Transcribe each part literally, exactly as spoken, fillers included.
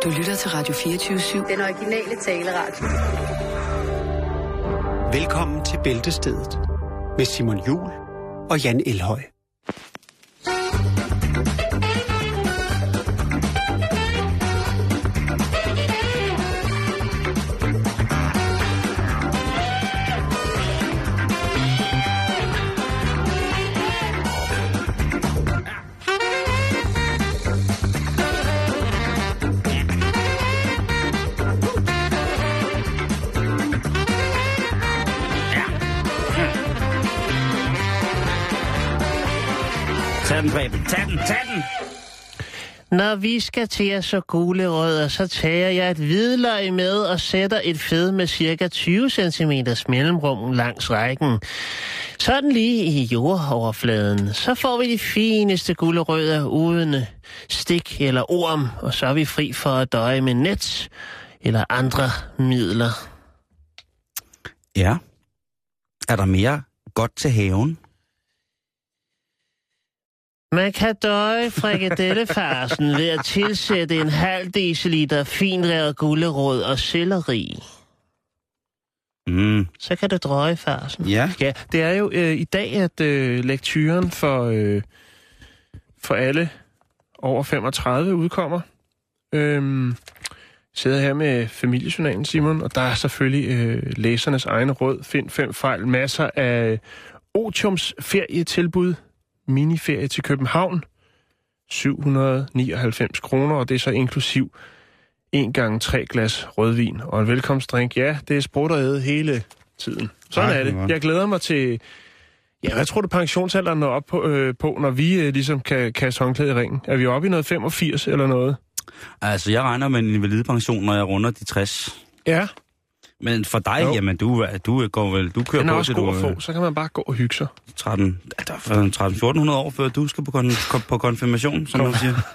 Du lytter til Radio fireogtyve syv. Den originale taleradio. Velkommen til Bæltestedet med Simon Juhl og Jan Elhøj. Tag den, Preben. Tag den, tag den! Når vi skal til at så gule rødder, så tager jeg et hvidløg med og sætter et fed med cirka tyve centimeter mellemrum langs rækken. Sådan lige i jordoverfladen. Så får vi de fineste gulerødder uden stik eller orm, og så er vi fri for at døje med net eller andre midler. Ja. Er der mere godt til haven? Man kan døje frikadellefarsen ved at tilsætte en halv deciliter finrevet gulerod og selleri. Mm. Så kan du drøje farsen. Ja. Ja, det er jo øh, i dag, at øh, lektyren for, øh, for alle over femogtredive udkommer. Øhm, sidder her med familiejournalen, Simon, og der er selvfølgelig øh, læsernes egne råd. Find fem fejl. Masser af Otiums ferietilbud. Miniferie til København. syv hundrede og nioghalvfems kroner, og det er så inklusiv en gange tre glas rødvin og en velkomstdrink. Ja, det er sprut og æde hele tiden. Sådan Ej, er det. Jeg glæder mig til... Ja, hvad tror du pensionsalderen når op på, øh, på når vi øh, ligesom kan kaste håndklæde i ringen? Er vi oppe i noget femogfirs eller noget? Altså, jeg regner med en invalidepension, når jeg runder de tres. Ja. Men for dig, Jo. jamen, du, du går vel... Du kører Den er på også til god du at få, så kan man bare gå og hygge sig. tretten til fjorten hundrede år, før du skal på, kon, på konfirmation, som du siger.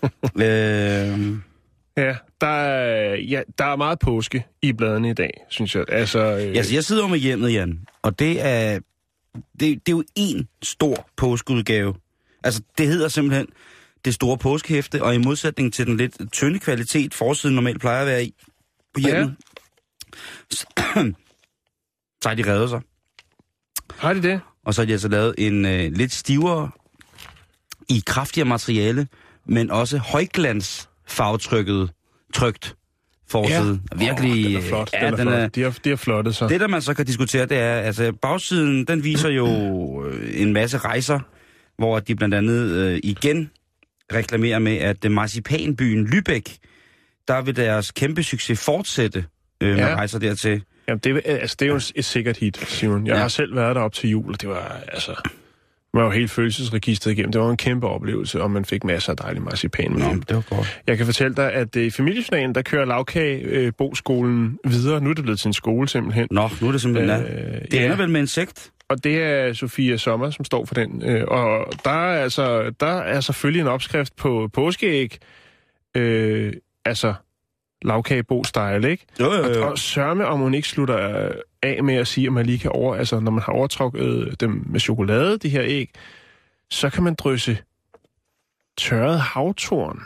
øh, Ja, der er, ja, der er meget påske i bladene i dag, synes jeg. Altså, øh... altså, jeg sidder jo med hjemmet, Jan, og det er, det, det er jo en stor påskeudgave. Altså, det hedder simpelthen det store påskehæfte, og i modsætning til den lidt tynde kvalitet, forsiden normalt plejer at være i på hjemmet, ja. så, så har de reddet sig. Har de det? Og så har de altså lavet en øh, lidt stivere, i kraftigere materiale, men også højglans farvetrykket, trykt forside. Ja. Virkelig... Oh, den er flot. Ja, den er den flot. er, de, har, de har flottet sig. det, der man så kan diskutere, det er, altså bagsiden, den viser jo øh, en masse rejser, hvor de blandt andet øh, igen reklamerer med, at øh, marcipanbyen Lübeck, der vil deres kæmpe succes fortsætte øh, med Ja. rejser dertil. Jamen, det, altså, det er jo et sikkert hit, Simon. Jeg Ja. har selv været der op til jul, og det var, altså... Man var jo helt følelsesregistret igennem. Det var en kæmpe oplevelse, og man fik masser af dejlig marcipan med. Nå, det var godt. Jeg kan fortælle dig, at i familiejournalen, der kører Lavkageboskolen videre. Nu er det blevet til en skole, simpelthen. Nå, nu er det simpelthen... Øh, Øh, det ja. ender vel med en sekt? Og det er Sofia Sommer, som står for den. Øh, og der er, altså, der er selvfølgelig en opskrift på påskeæg. Øh, altså... Lavkagebo-style, ikke? Jo, jo, jo. Og, og sørme, om hun ikke slutter af med at sige, at man lige kan over... Altså, når man har overtrukket dem med chokolade, de her æg, så kan man drysse tørret havtorn.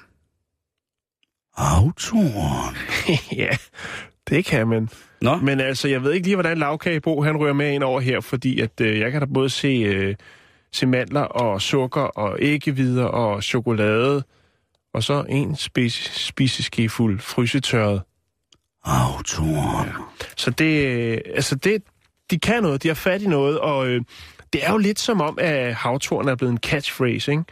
Havtorn? Ja, det kan man. Nå, Men altså, jeg ved ikke lige, hvordan Lavkagebo, han rører med ind over her, fordi at øh, jeg kan da både se, øh, se mandler og sukker og æggehvider og chokolade, og så en spise, spiseskefuld frysetørret. havtorn. Ja. Så det, øh, altså det, de kan noget, de har fat i noget, og øh, det er jo lidt som om, at havtorn er blevet en catchphrase, ikke?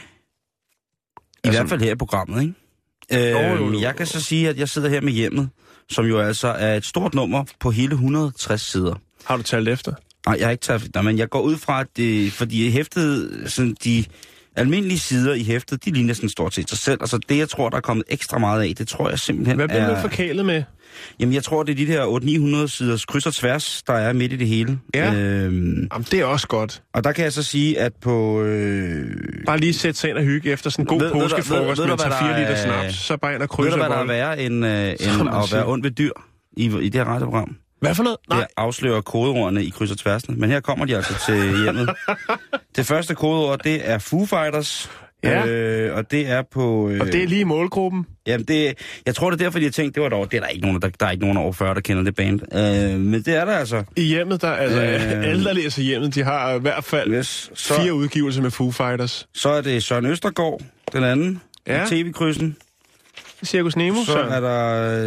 I Altså- hvert fald her i programmet, ikke? Øh, Jo, jo, jo. Jeg kan så sige, at jeg sidder her med hjemmet, som jo altså er et stort nummer på hele et hundrede og tres sider. Har du talt efter? Nej, jeg har ikke taget... Nej, men jeg går ud fra, at det... Fordi hæftet... Sådan de almindelige sider i hæftet, de ligner sådan stort set sig selv. Altså det, jeg tror, der er kommet ekstra meget af, det tror jeg simpelthen Hvad bliver er... du forkælet med? Jamen, jeg tror, det er de der otte til ni hundrede siders kryds og tværs, der er midt i det hele. Ja. Øhm, Jamen, det er også godt. og der kan jeg så sige, at på... Øh, Bare lige sætte sig ind og hygge efter sådan en god Ved- ved du- påskefrokost ved- ved med du, hvad tager fire der liter er- snaps, så bare ind og ved krydser du, hvad der er bolden. værre end, øh, Som end man at siger. være ondt ved dyr i, i det her radioprogram? Hvad for noget? Nej. Det afslører kodeordene i kryds og tværsene. Men her kommer de altså til hjemmet. Det første kodeord, det er Foo Fighters. Ja. Øh, og det er på... Øh, Og det er lige målgruppen? Jamen, det, jeg tror, det er derfor, de har tænkt, det var dog, det er der ikke nogen, der, der er ikke nogen over fyrre, der kender det band. Øh, men det er der altså. I hjemmet, der, altså Øh. alle, der læser hjemmet, de har i hvert fald Yes. Så, fire udgivelser med Foo Fighters. så er det Søren Østergaard, den anden, Ja. i T V-krydsen. Cirkus Nemo, Så er der...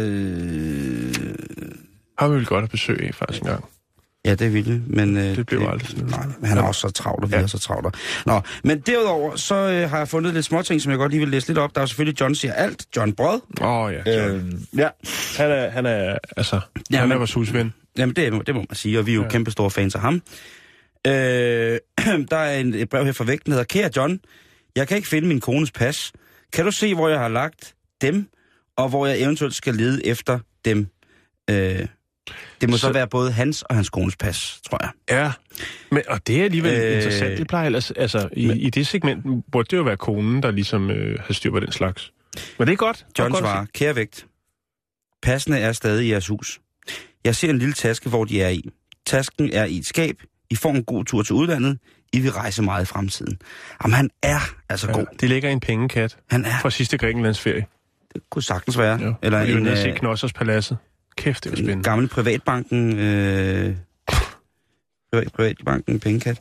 Øh, har vi vel godt at besøge af faktisk en gang. ja, det er vildt, men... Øh, Det blev aldrig sådan. Nej, men han er også så travlt, og vi Ja. er så travlt. Nå, men derudover, så øh, har jeg fundet lidt småting, som jeg godt lige vil læse lidt op. Der er selvfølgelig John siger alt. John Brød. Åh oh, ja, Øh, ja. han er, han er, altså, Ja, han er men- vores husven. Jamen, det, det må man sige, og vi er jo ja. Ja. kæmpe store fans af ham. Øh, der er en, et brev her fra vægten, der hedder: Kære John, jeg kan ikke finde min kones pas. Kan du se, hvor jeg har lagt dem, og hvor jeg eventuelt skal lede efter dem? Øh, det må så, Så- så være både hans og hans kones pas, tror jeg. Ja, men, og det er alligevel Øh, øh, interessant. Det plejer ellers, altså, i, men- i det segment burde det jo være konen, der ligesom øh, har styr på den slags. Men det er godt. Det er John godt at svarer: Kære vægt, passene er stadig i jeres hus. Jeg ser en lille taske, hvor de er i. Tasken er i et skab. I får en god tur til udlandet. I vil rejse meget i fremtiden. Jamen, han er altså se. god. Ja, de ligger i en pengekat Han er. fra sidste Grækenlandsferie. Det kunne sagtens være. Ja. Eller vi var en, nede og se øh, Knossers Paladset. Kæft, det var en spændende. gammel privatbanken. Øh, privat, privatbanken Pengekat.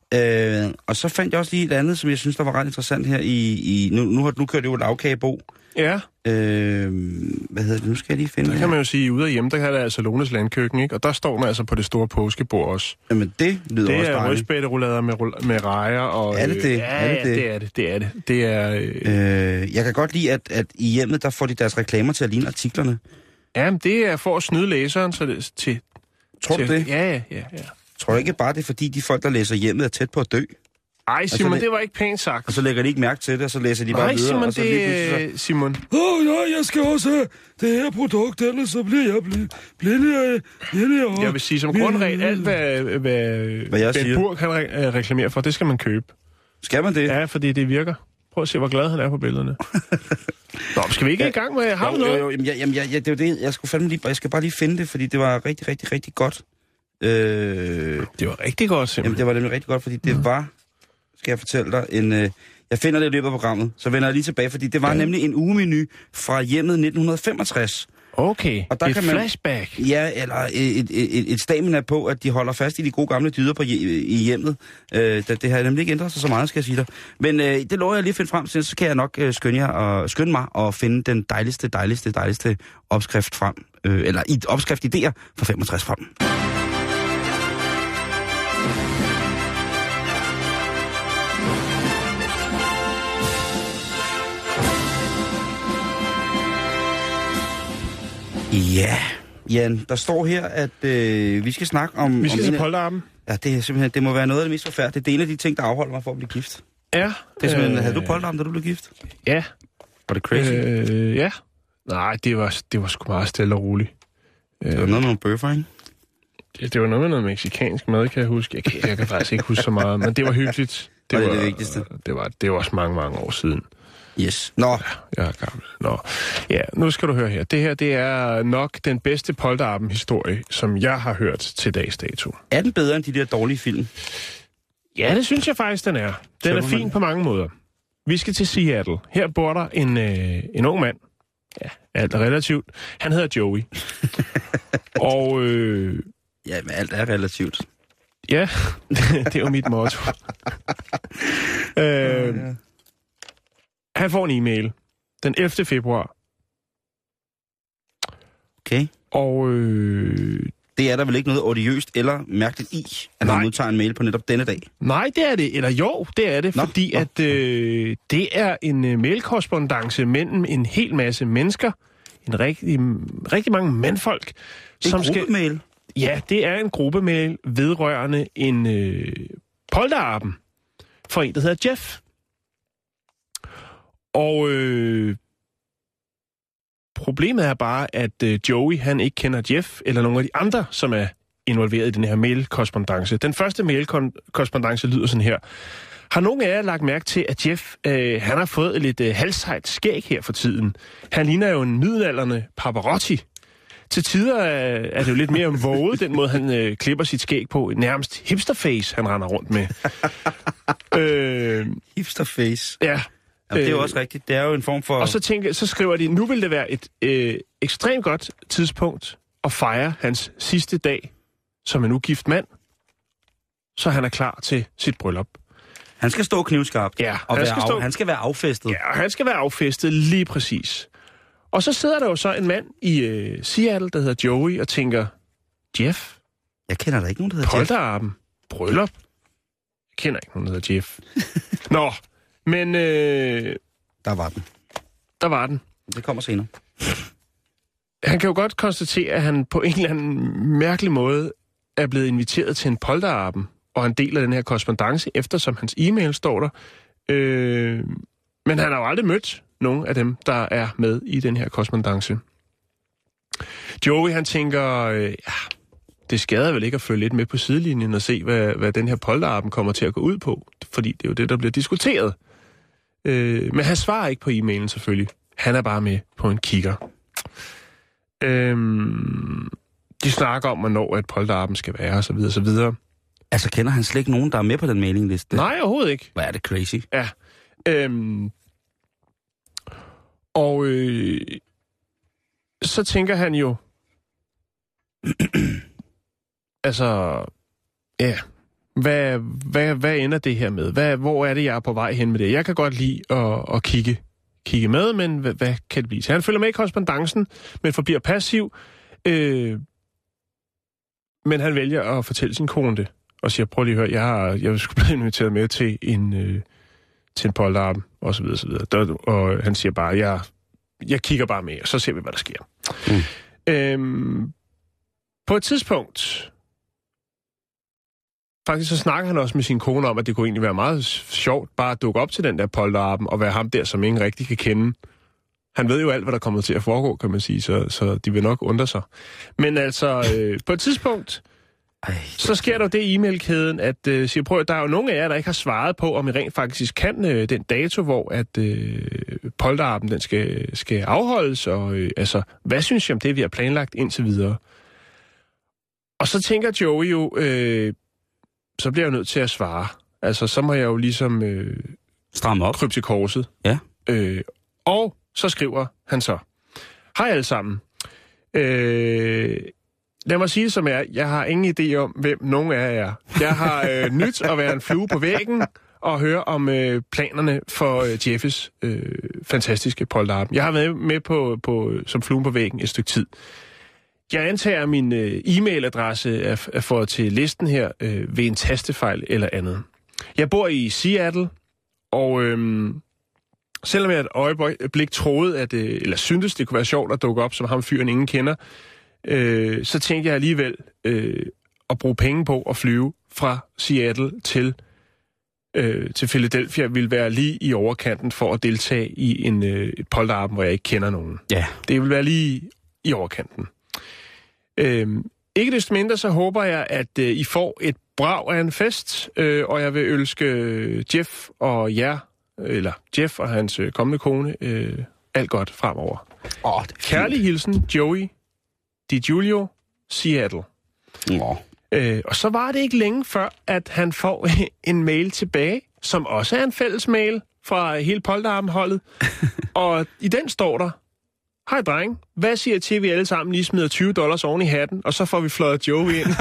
Øh, og så fandt jeg også lige et andet, som jeg synes, der var ret interessant her i... i nu, nu, har, nu kører det jo lavkagebo. Ja, Øh, hvad hedder det? Nu skal jeg lige finde der det kan man her. jo sige, ude af hjemme, der kan der altså Lones landkøkken, ikke? Og der står man altså på det store påskebord også. Jamen, det lyder Det også er dejligt. rødspætterullader med, rull- med rejer og... Er det det? Øh, ja, Er det det? ja, det er det. Det er det. Det er... Øh, Øh, jeg kan godt lide, at, at i hjemmet, der får de deres reklamer til at ligne artiklerne. Jamen, det er for at snyde læseren så det, til... Tror du til, det? Ja, ja, ja, ja. Tror du ikke bare, det er fordi, de folk, der læser hjemmet, er tæt på at dø? Ej, Simon, det- det var ikke pænt sagt. Og så lægger de ikke mærke til det, og så læser de bare Nej, videre. Simon, og så lige det pludselig så- er... Simon. Åh, oh, ja, jeg skal også have det her produkt, ellers så bliver jeg bl- blinde af... Jeg vil sige, som grundregel, alt hvad, hvad, Hvad jeg Ben siger. Burg han re- øh, reklamerer for, det skal man købe. Skal man det? Ja, fordi det virker. Prøv at se, hvor glad han er på billederne. Nå, skal vi ikke ja. i gang med... Har du jo, jo, noget? jo, jamen, jeg, jamen, jeg, jeg, det er jo det, jeg skulle fandme lige, jeg skal bare lige finde det, fordi det var rigtig, rigtig, rigtig godt. Øh, Det var rigtig godt, jamen, simpelthen. det var nemlig rigtig godt, fordi det var, skal jeg fortælle dig, en... Øh, jeg finder det i løbet af programmet, så vender jeg lige tilbage, fordi det var ja. nemlig en ugemenu fra hjemmet nitten femogtres. Okay, Og der et kan man- flashback. Ja, eller et, et, et, et stamina på, at de holder fast i de gode gamle dyder på, i hjemmet. Øh, det, det har nemlig ikke ændret sig så meget, skal jeg sige dig. Men øh, det lover jeg lige at finde frem til, så kan jeg nok øh, skynde, jer og, skynde mig og finde den dejligste, dejligste, dejligste opskrift frem. Øh, eller i opskrift idéer fra femogtres frem. Ja, Jan, der står her, at øh, vi skal snakke om... Vi skal om til en af- polterappen. Ja, det er simpelthen, det må være noget af det mest forfærdelige. Det er en af de ting, der afholder mig for at blive gift. Ja. Det er simpelthen, øh, havde du polterappen, da du blev gift? Ja. Var det crazy? Øh, Øh, ja. Nej, det var, det var sgu meget stille og roligt. det var noget med nogle bøffer, ikke? Det, det var noget med noget mexicansk mad, kan jeg huske. Jeg kan, jeg kan faktisk ikke huske så meget, men det var hyggeligt. Og det er var, det vigtigste. Det var, det var også mange, mange år siden. Yes. Nå, Jeg er gammel. Nå. Ja, nu skal du høre her. Det her, det er nok den bedste polterappen-historie, som jeg har hørt til dags dato. er den bedre end de der dårlige film? Ja, det synes jeg faktisk, den er. Den Så er må man- fin på mange måder. Vi skal til Seattle. Her bor der en, øh, en ung mand. Ja, alt er relativt. Han hedder Joey. Og øh, Ja, men alt er relativt. ja, det er jo mit motto. øh, han får en e-mail den ellevte februar. Okay. Og øh, Det er der vel ikke noget odiøst eller mærkeligt i, at Nej. man modtager en mail på netop denne dag? nej, det er det. Eller jo, det er det, Nå, fordi nå. at øh, det er en øh, mailkorrespondance mellem en hel masse mennesker. En rigtig, rigtig mange mandfolk, Det er som en skal... gruppemail. Ja, det er en gruppemail vedrørende en øh, polterappen for en, der hedder Jeff. Og øh, problemet er bare, at øh, Joey, han ikke kender Jeff, eller nogen af de andre, som er involveret i den her mailkorrespondance. Den første mailkorrespondance lyder sådan her. Har nogen af jer lagt mærke til, at Jeff, øh, han har fået et lidt øh, halshejt skæg her for tiden? Han ligner jo en middelaldrende Pavarotti. Til tider er, er det jo lidt mere våget, den måde, han øh, klipper sit skæg på. Nærmest hipsterface, han render rundt med. øh, Hipsterface. ja, Ja, det er jo Øh, også rigtigt. Det er jo en form for... Og så, tænker, så skriver de, nu vil det være et øh, ekstremt godt tidspunkt at fejre hans sidste dag som en ugift mand, så han er klar til sit bryllup. Han skal stå knivskarpt. Ja, og han være skal af, stå- han skal være affæstet. Ja, og han skal være affæstet lige præcis. Og så sidder der jo så en mand i øh, Seattle, der hedder Joey, og tænker, Jeff, Jeg kender der ikke nogen, der hedder Jeff. polterappen, bryllup. Jeg kender ikke nogen, der hedder Jeff. Nå, men øh, Der var den. der var den. Det kommer senere. Han kan jo godt konstatere, at han på en eller anden mærkelig måde er blevet inviteret til en polterappen, og han deler den her korrespondance, eftersom hans e-mail står der. Øh, men han har jo aldrig mødt nogen af dem, der er med i den her korrespondance. Joey, han tænker, øh, ja, det skader vel ikke at følge lidt med på sidelinjen og se, hvad, hvad den her polterappen kommer til at gå ud på, fordi det er jo det, der bliver diskuteret. Øh, men han svarer ikke på e-mailen selvfølgelig. Han er bare med på en kigger. Øhm, de snakker om, hvornår et polterappen skal være, og så videre, så videre. Altså, kender han slet ikke nogen, der er med på den mailingliste? Nej, overhovedet ikke. Hvad er det crazy? Ja. Øhm, og øh, så tænker han jo, altså, ja, hvad, hvad, hvad ender det her med? Hvad, hvor er det, jeg er på vej hen med det? Jeg kan godt lide at, at kigge, kigge med, men hvad, hvad kan det blive? Så han følger med i korrespondancen, men forbliver passiv. Øh, men han vælger at fortælle sin kone det, og siger, prøv lige at høre, jeg, har, jeg skulle blive inviteret med til en, øh, til en polterappen, og så videre, så videre. Der, og han siger bare, jeg, jeg kigger bare med, og så ser vi, hvad der sker. Mm. Øhm, på et tidspunkt, faktisk så snakker han også med sin kone om, at det kunne egentlig være meget sjovt bare at dukke op til den der polterappen, og være ham der, som ingen rigtig kan kende. Han ved jo alt, hvad der kommer til at foregå, kan man sige, så, så de vil nok undre sig. Men altså, øh, på et tidspunkt, Ej. så sker der jo det i e-mailkæden, at øh, siger, prøv, der er jo nogle af jer, der ikke har svaret på, om I rent faktisk kan øh, den dato, hvor at øh, polterappen den skal, skal afholdes, og øh, altså, hvad synes I om det, vi har planlagt indtil videre? Og så tænker Joey jo, øh, så bliver jeg nødt til at svare. Altså, så må jeg jo ligesom øh, stramme op, krybe til korset. Ja. Øh, og så skriver han så, hej alle sammen. Øh, lad mig sige det som er, jeg har ingen idé om, hvem nogen af jer er. Jeg har øh, nyt at være en flue på væggen og høre om øh, planerne for øh, Jeffes øh, fantastiske polterappen. Jeg har været med på, på, som flue på væggen et stykke tid. Jeg antager, at min øh, e-mailadresse er, er fået til listen her øh, ved en tastefejl eller andet. Jeg bor i Seattle, og øh, selvom jeg et øjeblik troede, at, øh, eller syntes, det kunne være sjovt at dukke op, som ham fyren ingen kender, øh, så tænkte jeg alligevel øh, at bruge penge på at flyve fra Seattle til, øh, til Philadelphia ville være lige i overkanten for at deltage i en øh, et polterappen, hvor jeg ikke kender nogen. Ja. Det vil være lige i overkanten. Øhm, ikke desto mindre, så håber jeg, at øh, I får et brag af en fest, øh, og jeg vil ønske Jeff og jer, eller Jeff og hans øh, kommende kone, øh, alt godt fremover. Åh, Kærlig hilsen, Joey DiGiulio, Seattle. Åh. Øh, og så var det ikke længe før, at han får en mail tilbage, som også er en fælles mail fra hele polterappen-holdet. Og i den står der, hej dreng, hvad siger til, at vi alle sammen lige smider tyve dollars oven i hatten, og så får vi fløjet Joey ind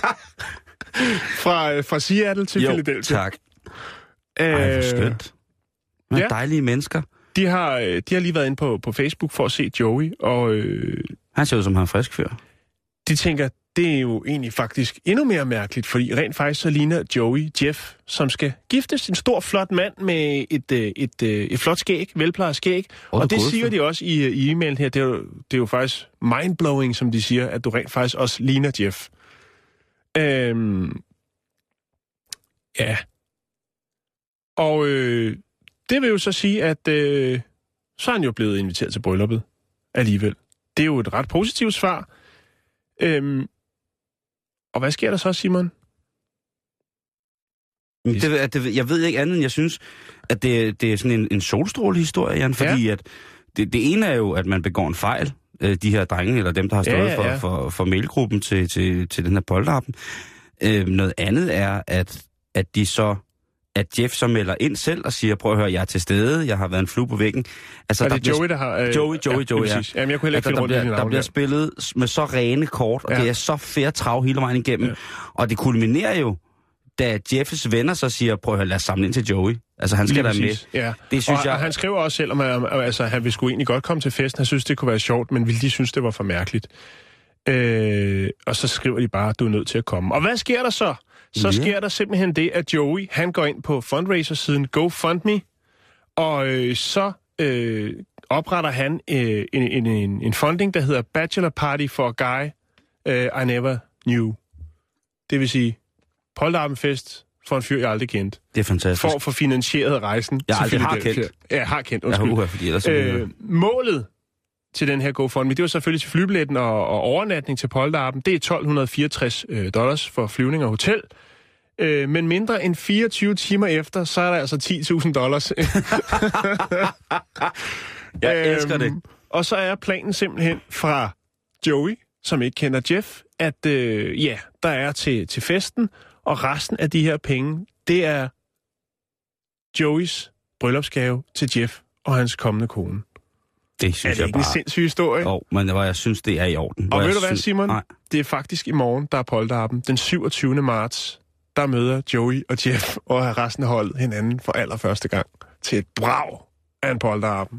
fra, fra Seattle til jo, Philadelphia. tak. Ej, hvor skønt. Nogle ja. dejlige mennesker. De har, de har lige været inde på, på Facebook for at se Joey, og øh, Han ser ud som han er frisk fyr. de tænker, det er jo egentlig faktisk endnu mere mærkeligt, fordi rent faktisk så ligner Joey Jeff, som skal giftes. En stor, flot mand med et, et, et, et flot skæg, velplejet skæg. Oh, og det God, siger for. de også i, i e-mailen her. Det er, jo, det er jo faktisk mindblowing, som de siger, at du rent faktisk også ligner Jeff. Øhm, ja. Og øh, det vil jo så sige, at øh, så er han jo blevet inviteret til brylluppet alligevel. Det er jo et ret positivt svar. Øhm, og hvad sker der så, Simon? Det, det, jeg ved ikke andet, end jeg synes, at det, det er sådan en, en solstrålehistorie, Jan, fordi ja. at det, det ene er jo, at man begår en fejl, de her drenge, eller dem, der har stået ja, ja, ja. for, for, for mailgruppen til, til, til den her polterappen. Øh, noget andet er, at, at de så at Jeff så melder ind selv og siger, prøv at høre, jeg er til stede, jeg har været en flue på væggen. Altså, er der det bliver, Joey, der har... Øh, Joey, Joey, ja, Joey, ja. Jamen, jeg kunne heller ikke altså, finde rundt der, i bliver, der bliver spillet med så rene kort, og ja. det er så fair trav hele vejen igennem. Ja. Og det kulminerer jo, da Jeffs venner så siger, prøv at høre, lad os samle ind til Joey. Altså, han skal da med. Ja. Det synes og, jeg... og han skriver også selv, om altså, han ville sgu egentlig godt komme til festen. Han synes, det kunne være sjovt, men ville de synes, det var for mærkeligt. Øh, og så skriver de bare, du er nødt til at komme. Og hvad sker der så? Så yeah. sker der simpelthen det, at Joey, han går ind på fundraiser-siden GoFundMe, og øh, så øh, opretter han øh, en, en, en, en funding, der hedder Bachelor Party for a Guy uh, I Never Knew. Det vil sige, polterabendfest for en fyr, jeg aldrig kendt. Det er fantastisk. For at få finansieret rejsen jeg til aldrig har kendt. Ja, har kendt, undskyld. Jeg har fordi ellers øh, målet til den her GoFundMe, det var selvfølgelig til flybilletten og, og overnatning til polterappen. Det er tolv fireogtres øh, dollars for flyvning og hotel. Øh, men mindre end fireogtyve timer efter, så er der altså ti tusind dollars. Jeg elsker det. Og så er planen simpelthen fra Joey, som ikke kender Jeff, at øh, ja, der er til, til festen, og resten af de her penge, det er Joeys bryllupsgave til Jeff og hans kommende kone. Det synes er det jeg ikke bare... en sindssyg historie? Jo, men hvor jeg synes, det er i orden. Og ved du hvad, synes... Simon? Nej. Det er faktisk i morgen, der er polterappen. Den syvogtyvende marts, der møder Joey og Jeff og resten af holdet hinanden for allerførste gang til et brag af en polterappen.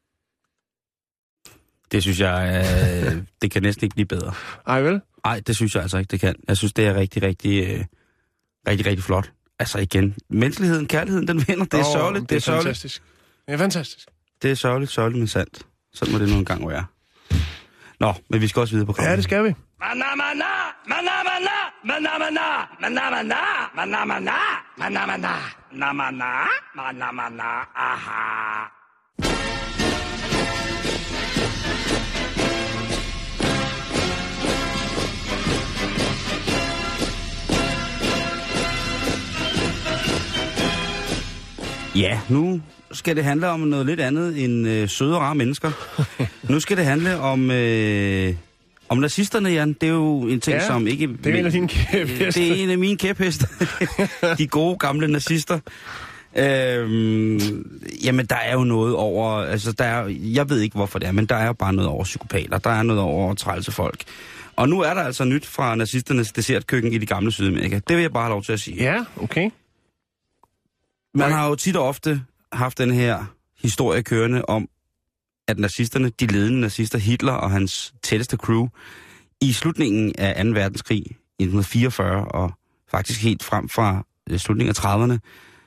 Det synes jeg, øh, det kan næsten ikke blive bedre. Ej vel? Nej, det synes jeg altså ikke, det kan. Jeg synes, det er rigtig, rigtig, øh, rigtig, rigtig flot. Altså igen, menneskeligheden, kærligheden, den vinder. Det er oh, sørgeligt. Det, det er, er sørgeligt. fantastisk. Det er fantastisk. Det er sørgeligt, sørgeligt, men sandt. Sådan må det nogle gange være. Nå, men vi skal også videre på programmet. Ja, det skal vi. Ja, nu skal det handle om noget lidt andet end øh, søde og rare mennesker. Nu skal det handle om, øh, om nazisterne, Jan. Det er jo en ting, ja, som ikke... det er en af dine kæphester. Det er en af mine kæphester. De gode, gamle nazister. Øhm, jamen, der er jo noget over... Altså, der er, jeg ved ikke, hvorfor det er, men der er jo bare noget over psykopater. Der er noget over trælse folk. Og nu er der altså nyt fra nazisternes dessertkøkken i de gamle Sydamerika. Det vil jeg bare have lov til at sige. Ja, okay. Man har jo tit og ofte haft den her historie kørende om, at nazisterne, de ledende nazister, Hitler og hans tætteste crew, i slutningen af anden verdenskrig i nitten fireogfyrre og faktisk helt frem fra slutningen af trediverne,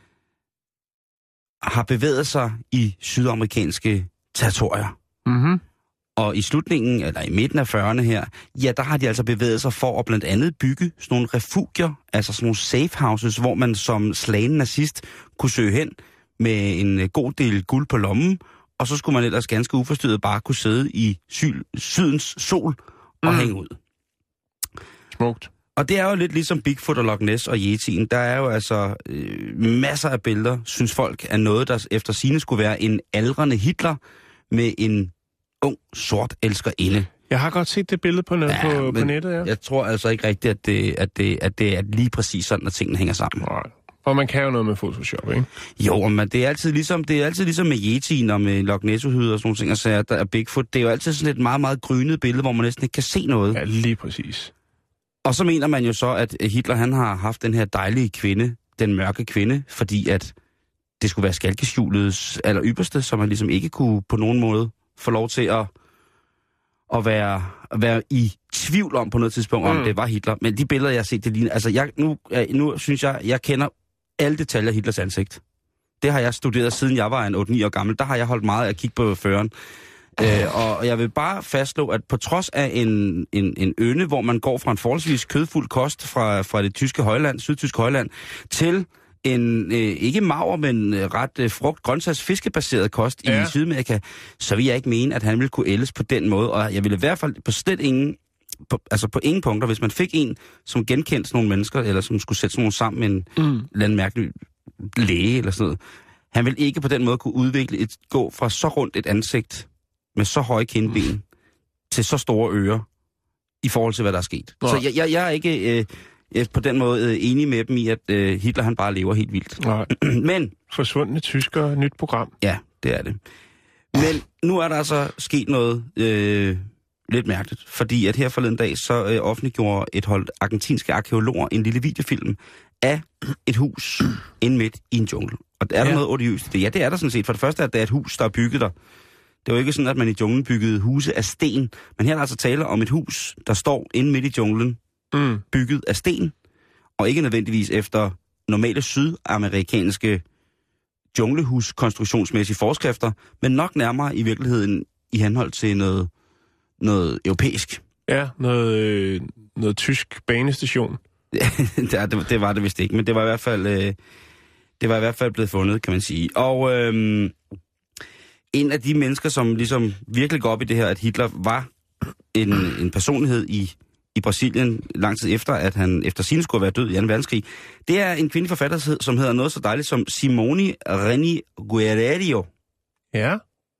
har bevæget sig i sydamerikanske territorier. Mhm. Og i slutningen, eller i midten af fyrrerne her, ja, der har de altså bevæget sig for at blandt andet bygge sådan nogle refugier, altså sådan nogle safe houses, hvor man som slagen nazist kunne søge hen med en god del guld på lommen, og så skulle man ellers ganske uforstyrret bare kunne sidde i syl, sydens sol og mm. hænge ud. Smukt. Og det er jo lidt ligesom Bigfoot og Loch Ness og Yeti'en. Der er jo altså øh, masser af billeder, synes folk, af noget, der efter sigende skulle være en aldrende Hitler med en ung, sort elskerinde. Jeg har godt set det billede på, net, ja, på, på nettet, ja. Jeg tror altså ikke rigtigt, at det, at, det, at det er lige præcis sådan, at tingene hænger sammen. Nej. Og man kan jo noget med Photoshop, ikke? Jo, men det er altid ligesom, det er altid ligesom med Yeti'en og med Loch Ness-hyder og sådan nogle ting, og så der er Bigfoot. Det er jo altid sådan et meget, meget grynet billede, hvor man næsten ikke kan se noget. Ja, lige præcis. Og så mener man jo så, at Hitler, han har haft den her dejlige kvinde, den mørke kvinde, fordi at det skulle være skalkeskjulets aller ypperste, som man ligesom ikke kunne på nogen måde få lov til at, at være, at være i tvivl om på noget tidspunkt, om mm. det var Hitler. Men de billeder, jeg har set, det ligner... Altså, jeg, nu, nu synes jeg, jeg kender alle detaljer af Hitlers ansigt. Det har jeg studeret, siden jeg var en otte ni år gammel. Der har jeg holdt meget af at kigge på føreren. Mm. Øh, og jeg vil bare fastslå, at på trods af en, en, en ønde, hvor man går fra en forholdsvis kødfuld kost fra, fra det tyske højland, sydtyske højland, til en, øh, ikke mager, men ret øh, frugt, grøntsags, fiskebaseret kost ja. i Sydamerika, så vil jeg ikke mene, at han ville kunne ældes på den måde. Og jeg ville i hvert fald på slet ingen, på, altså på ingen punkter, hvis man fik en, som genkendte nogle mennesker, eller som skulle sætte sådan nogle sammen med en mm. eller anden mærkelig læge eller sådan noget, han ville ikke på den måde kunne udvikle et, gå fra så rundt et ansigt, med så høje kindben, mm. til så store ører, i forhold til, hvad der er sket. Nej. Så jeg, jeg, jeg er ikke... Øh, er på den måde øh, enig med dem i, at øh, Hitler han bare lever helt vildt. Nej. Men... Forsvundne tyskere, nyt program. Ja, det er det. Men nu er der altså sket noget øh, lidt mærkeligt, fordi at her forleden dag, så øh, offentliggjorde et hold argentinske arkeologer en lille videofilm af et hus inde midt i en jungle. Og er der ja. noget odiøst i det? Ja, det er der sådan set. For det første er det et hus, der er bygget der. Det er jo ikke sådan, at man i junglen byggede huse af sten, men her er der altså tale om et hus, der står inde midt i junglen, mm. bygget af sten, og ikke nødvendigvis efter normale sydamerikanske junglehus-konstruktionsmæssige forskrifter, men nok nærmere i virkeligheden i henhold til noget, noget europæisk. Ja, noget, øh, noget tysk banestation. ja, det, det var det vist ikke, men det var i hvert fald, øh, det var i hvert fald blevet fundet, kan man sige. Og øh, en af de mennesker, som ligesom virkelig går op i det her, at Hitler var en, en personlighed i, i Brasilien lang tid efter, at han efter sin skulle være død i anden verdenskrig, det er en kvindelig forfatter, som hedder noget så dejligt som Simone Reni Guerreiro. Ja.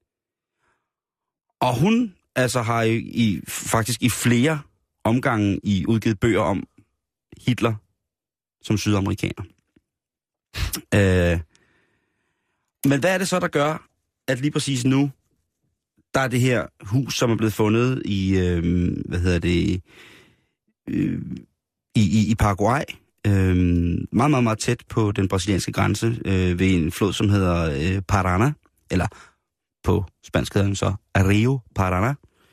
Og hun altså har i, i, faktisk i flere omgange i udgivet bøger om Hitler som sydamerikaner. Øh, men hvad er det så, der gør, at lige præcis nu, der er det her hus, som er blevet fundet i, øh, hvad hedder det, øh, i, i, i Paraguay, øh, meget, meget, meget tæt på den brasilianske grænse, øh, ved en flod, som hedder øh, Paraná, eller på spansk hedder den så Rio Paraná.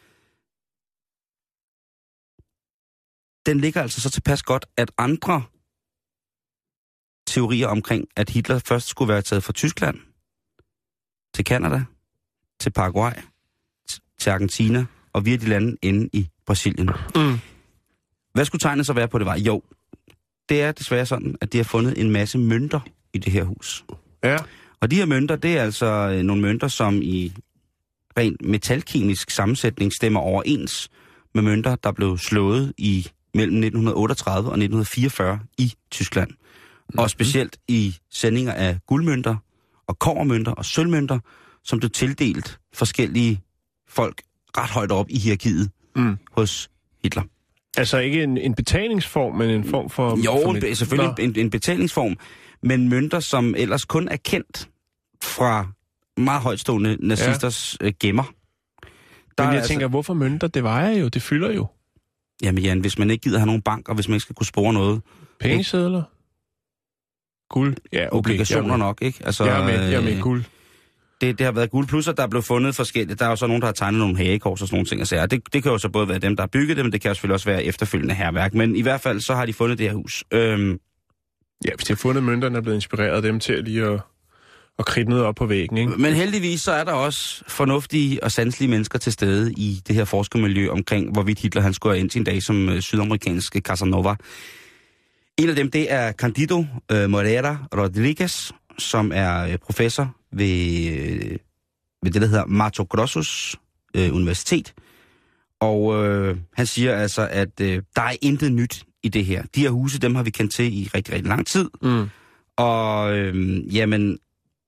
Den ligger altså så tilpas godt, at andre teorier omkring, at Hitler først skulle være taget fra Tyskland til Canada, til Paraguay, til Argentina og via de lande inde i Brasilien. Mm. Hvad skulle tegnet så være på det var? Jo, det er desværre sådan, at de har fundet en masse mønter i det her hus. Ja. Og de her mønter, det er altså nogle mønter, som i rent metalkemisk sammensætning stemmer overens med mønter, der blev slået i mellem nitten otteogtredive og nitten fireogfyrre i Tyskland. Mm-hmm. Og specielt i sendinger af guldmønter og kobbermønter og sølvmønter, som blev tildelt forskellige folk ret højt op i hierarkiet mm. hos Hitler. Altså ikke en, en betalingsform, men en form for... Jo, for en, selvfølgelig en, en betalingsform, men mønter, som ellers kun er kendt fra meget højtstående nazisters ja. gemmer. Der men jeg altså, tænker, hvorfor mønter? Det vejer jo, det fylder jo. Jamen Jan, hvis man ikke gider have nogen bank, og hvis man ikke skal kunne spore noget... Pengesedler? Guld? Ja, okay. Obligationer nok, ikke? Altså, jeg er med, jeg er med guld. Det, det har været guld, plus at der er blevet fundet forskelligt. Der er jo så nogen, der har tegnet nogle hagekors og sådan nogle ting. Og sager. Det, det kan jo så både være dem, der har bygget det, men det kan jo selvfølgelig også være efterfølgende hærværk. Men i hvert fald, så har de fundet det her hus. Øhm, ja, hvis de har fundet mønterne, er blevet inspireret af dem til at lige at, at kridte noget op på væggen, ikke? Men heldigvis, så er der også fornuftige og sanselige mennesker til stede i det her forskermiljø omkring, hvorvidt Hitler han skulle have ind til en dag som øh, sydamerikanske Casanova. En af dem, det er Candido øh, Moreira Rodriguez, som er øh, professor ved, øh, ved det, der hedder Mato Grossos øh, Universitet. Og øh, han siger altså, at øh, der er intet nyt i det her. De her huse, dem har vi kendt til i rigtig, rigtig lang tid. Mm. Og øh, jamen,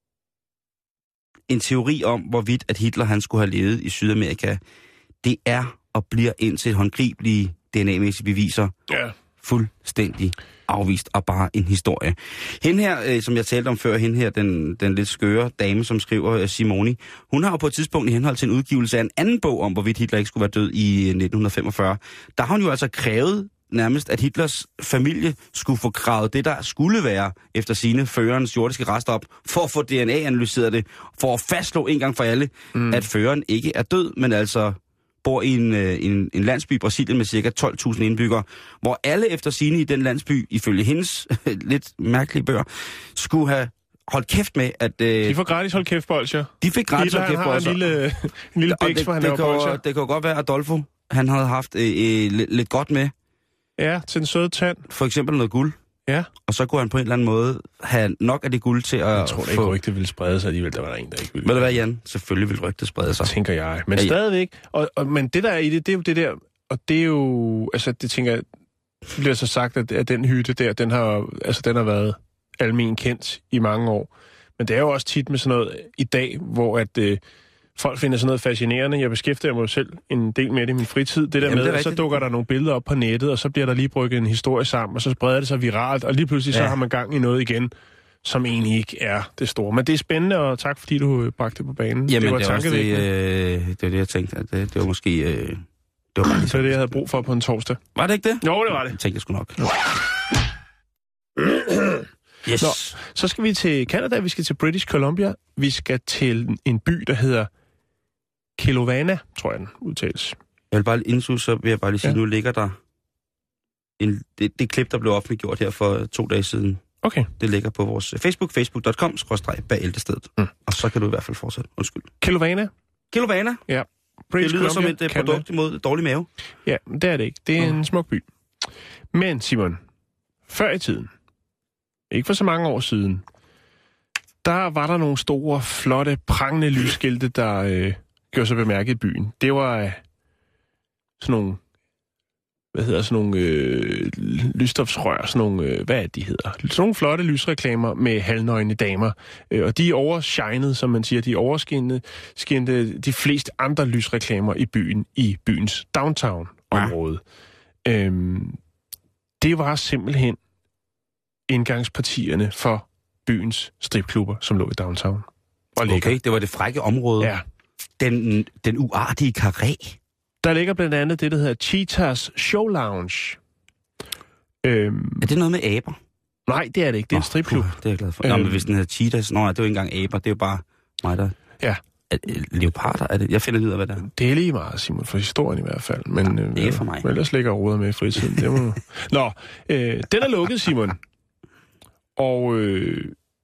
en teori om, hvorvidt at Hitler han skulle have levet i Sydamerika, det er og bliver indtil håndgribelige D N A-mæssige beviser ja. fuldstændig afvist og bare en historie. Hende her, øh, som jeg talte om før, hende her, den, den lidt skøre dame, som skriver øh, Simone, hun har jo på et tidspunkt i henhold til en udgivelse af en anden bog om, hvorvidt Hitler ikke skulle være død i nitten femogfyrre, der har hun jo altså krævet nærmest, at Hitlers familie skulle få kravet det, der skulle være efter sine førerens jordiske rester op, for at få D N A-analyseret det, for at fastslå en gang for alle, mm. at føreren ikke er død, men altså bor i en, en, en landsby i Brasilien med cirka tolv tusind indbyggere, hvor alle efter sine i den landsby, ifølge hendes lidt mærkelige bøger, skulle have holdt kæft med, at... Øh, de får gratis holdt kæft bolcher. De fik gratis holdt kæft bolcher. Han har en lille, en lille bæks, hvor han laver bolcher. Det kan jo godt være, at Adolfo, han havde haft øh, øh, lidt, lidt godt med. Ja, til en søde tand. For eksempel noget guld. Ja. Og så kunne han på en eller anden måde have nok af det guld til at... Jeg tror da ikke, få... rygtet ville sprede sig alligevel. Der var der en, der ikke ville. Ved du hvad, Jan? Selvfølgelig vil rygtet sprede sig. Tænker jeg. Men ja, stadigvæk. Og, og, men det der er i det, det er jo det der... Og det er jo... Altså, det tænker jeg... Det bliver så sagt, at, at den hytte der, den har, altså, den har været almen kendt i mange år. Men det er jo også tit med sådan noget i dag, hvor at... Øh, folk finder sådan noget fascinerende. Jeg beskæftiger mig selv en del med det i min fritid. Det der Jamen, med, det er at så rigtigt. dukker der nogle billeder op på nettet, og så bliver der lige brygget en historie sammen, og så spreder det sig viralt, og lige pludselig ja. så har man gang i noget igen, som egentlig ikke er det store. Men det er spændende, og tak fordi du bragte det på banen. Jamen, det var det, var også det, øh, det var det, jeg tænkte, at det, det var måske... Øh, det var bare det var det, jeg havde brug for på en torsdag. Var det ikke det? Jo, det var det. Jeg tænkte jeg sgu nok. Yes. Nå, så skal vi til Canada, vi skal til British Columbia, vi skal til en by, der hedder Kelowna, tror jeg den udtales. Jeg vil bare indskyde, så vil jeg bare lige sige, ja. nu ligger der en, det, det klip, der blev offentliggjort her for to dage siden. Okay. Det ligger på vores Facebook, facebook punktum com skråstreg bæltestedet. Mm. Og så kan du i hvert fald fortsætte. Undskyld. Kelowna? Kelowna? Ja. British det lyder Columbia, som et Canada. Produkt imod dårlig mave. Ja, det er det ikke. Det er mm. en smuk by. Men Simon, før i tiden, ikke for så mange år siden, der var der nogle store, flotte, prangende lysskilte, der øh, gjorde sig bemærket i byen. Det var øh, sådan nogle, hvad hedder sådan nogle øh, lysstofsrør, sådan nogle, øh, hvad er de hedder? Sådan nogle flotte lysreklamer med halvnøgne damer. Øh, og de er overshinede, som man siger, de er overskinnede skinnede de fleste andre lysreklamer i byen, i byens downtown-område. Ja. Øhm, det var simpelthen indgangspartierne for byens stripklubber, som lå i downtown. Og okay, det var det frække område. Ja. Den, den uartige karré. Der ligger blandt andet det, der hedder Cheetahs Show Lounge. Øhm, er det noget med aber? Nej, det er det ikke. Det er oh, en stripklub. Uh, det er jeg glad for. Øhm, Nå, men hvis den hedder Cheetahs, nå, det er jo ikke engang aber. Det er jo bare mig, der... Ja. Er, leoparder er det? Jeg finder ud af, hvad det er. Det er lige meget, Simon, for historien i hvert fald. Men, ja, det er for mig. Men ellers ligger råder med i fritiden. Det må... Nå, øh, den er lukket, Simon. Og øh,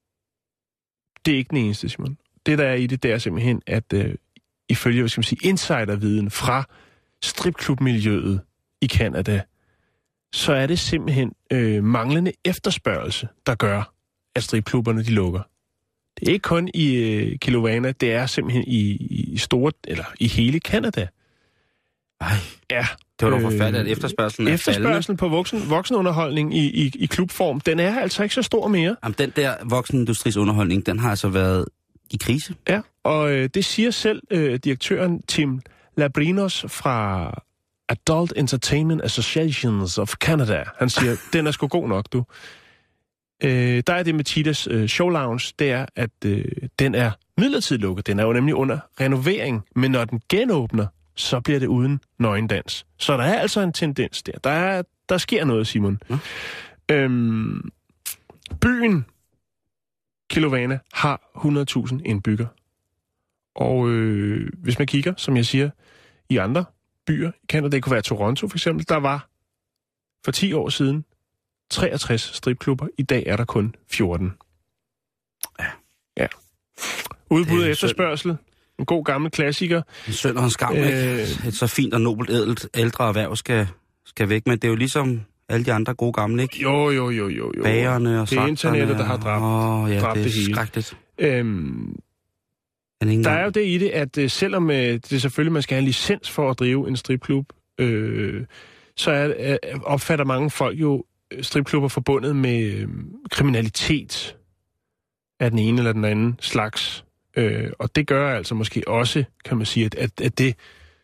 det er ikke den eneste, Simon. Det, der er i det, det er simpelthen, at øh, ifølge, hvad skal man sige, insiderviden fra stripklubmiljøet i Canada, så er det simpelthen øh, manglende efterspørgsel, der gør, at stripklubberne de lukker. Det er ikke kun i øh, Kelowna, det er simpelthen i, i store, eller i hele Canada. Ej, ja, det var dog forfærdeligt, at efterspørgselen er Efterspørgselen på voksen, voksenunderholdning i, i, i klubform, den er altså ikke så stor mere. Jamen, den der voksenindustris underholdning, den har altså været i krise. Ja, og øh, det siger selv øh, direktøren Tim Labrinos fra Adult Entertainment Associations of Canada. Han siger, den er sgu god nok, du. Øh, der er det med Cheetahs øh, Show Lounge, det er, at øh, den er midlertidigt lukket. Den er jo nemlig under renovering, men når den genåbner, så bliver det uden nøgendans. Så der er altså en tendens der. Der, er, der sker noget, Simon. Ja. Øhm, byen Kelowna har hundrede tusind indbyggere. Og øh, hvis man kigger, som jeg siger, i andre byer i Canada, det kunne være Toronto for eksempel, der var for ti år siden treogtres stripklubber. I dag er der kun fjorten. Ja. Ja. Udbud af efterspørgsel. En god gammel klassiker. En synd og en skam, øh, ikke? Et så fint og nobelt, ædelt, ældre erhverv skal, skal væk. Men det er jo ligesom alle de andre gode gamle, ikke? Jo, jo, jo, jo. jo. Bagerne og det er internettet, der har dræbt, oh, ja, dræbt det, det hele. Skrækkeligt. Øhm, der er jo det i det, at uh, selvom uh, det selvfølgelig, man skal have en licens for at drive en stripklub, øh, så er, uh, opfatter mange folk jo stripklubber forbundet med uh, kriminalitet af den ene eller den anden slags. Øh, og det gør altså måske også, kan man sige, at, at, at det,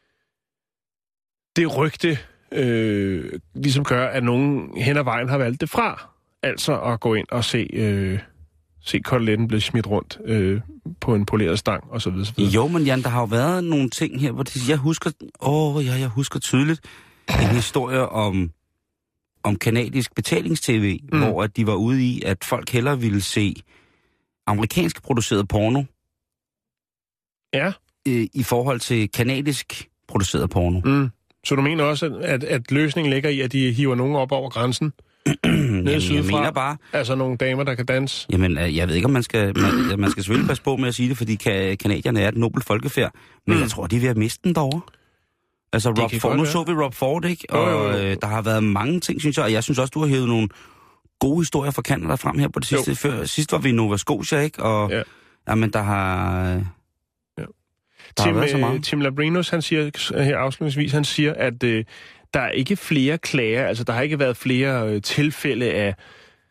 det rygte øh, ligesom gør, at nogen hen ad vejen har valgt det fra. Altså at gå ind og se, øh, se koteletten blive smidt rundt øh, på en poleret stang og så videre, så videre. Jo, men Jan, der har jo været nogle ting her, hvor det, jeg husker, åh, ja, jeg husker tydeligt en historie om, om kanadisk betalings-tv, mm. hvor at de var ude i, at folk hellere ville se amerikansk produceret porno, ja. øh, i forhold til kanadisk produceret porno. Mm. Så du mener også, at, at løsningen ligger i, at de hiver nogen op over grænsen? Jamen, jeg mener bare... Altså nogle damer, der kan danse? Jamen, jeg ved ikke, om man skal... Man, man skal selvfølgelig passe på med at sige det, fordi kanadierne er et nobelt folkefærd. Men mm. jeg tror, de er ved at miste den derovre. Altså, Rob Ford, nu så vi Rob Ford, ikke? Og jo, jo, jo. Øh, der har været mange ting, synes jeg. Og jeg synes også, du har hævet nogle gode historier fra Canada frem her på det sidste. Før, sidst var vi i Nova Scotia, ikke? Og ja. Jamen, der har... Ja. Tim, Tim Labrinos, han siger her afslutningsvis, han siger, at øh, der er ikke flere klager, altså der har ikke været flere øh, tilfælde af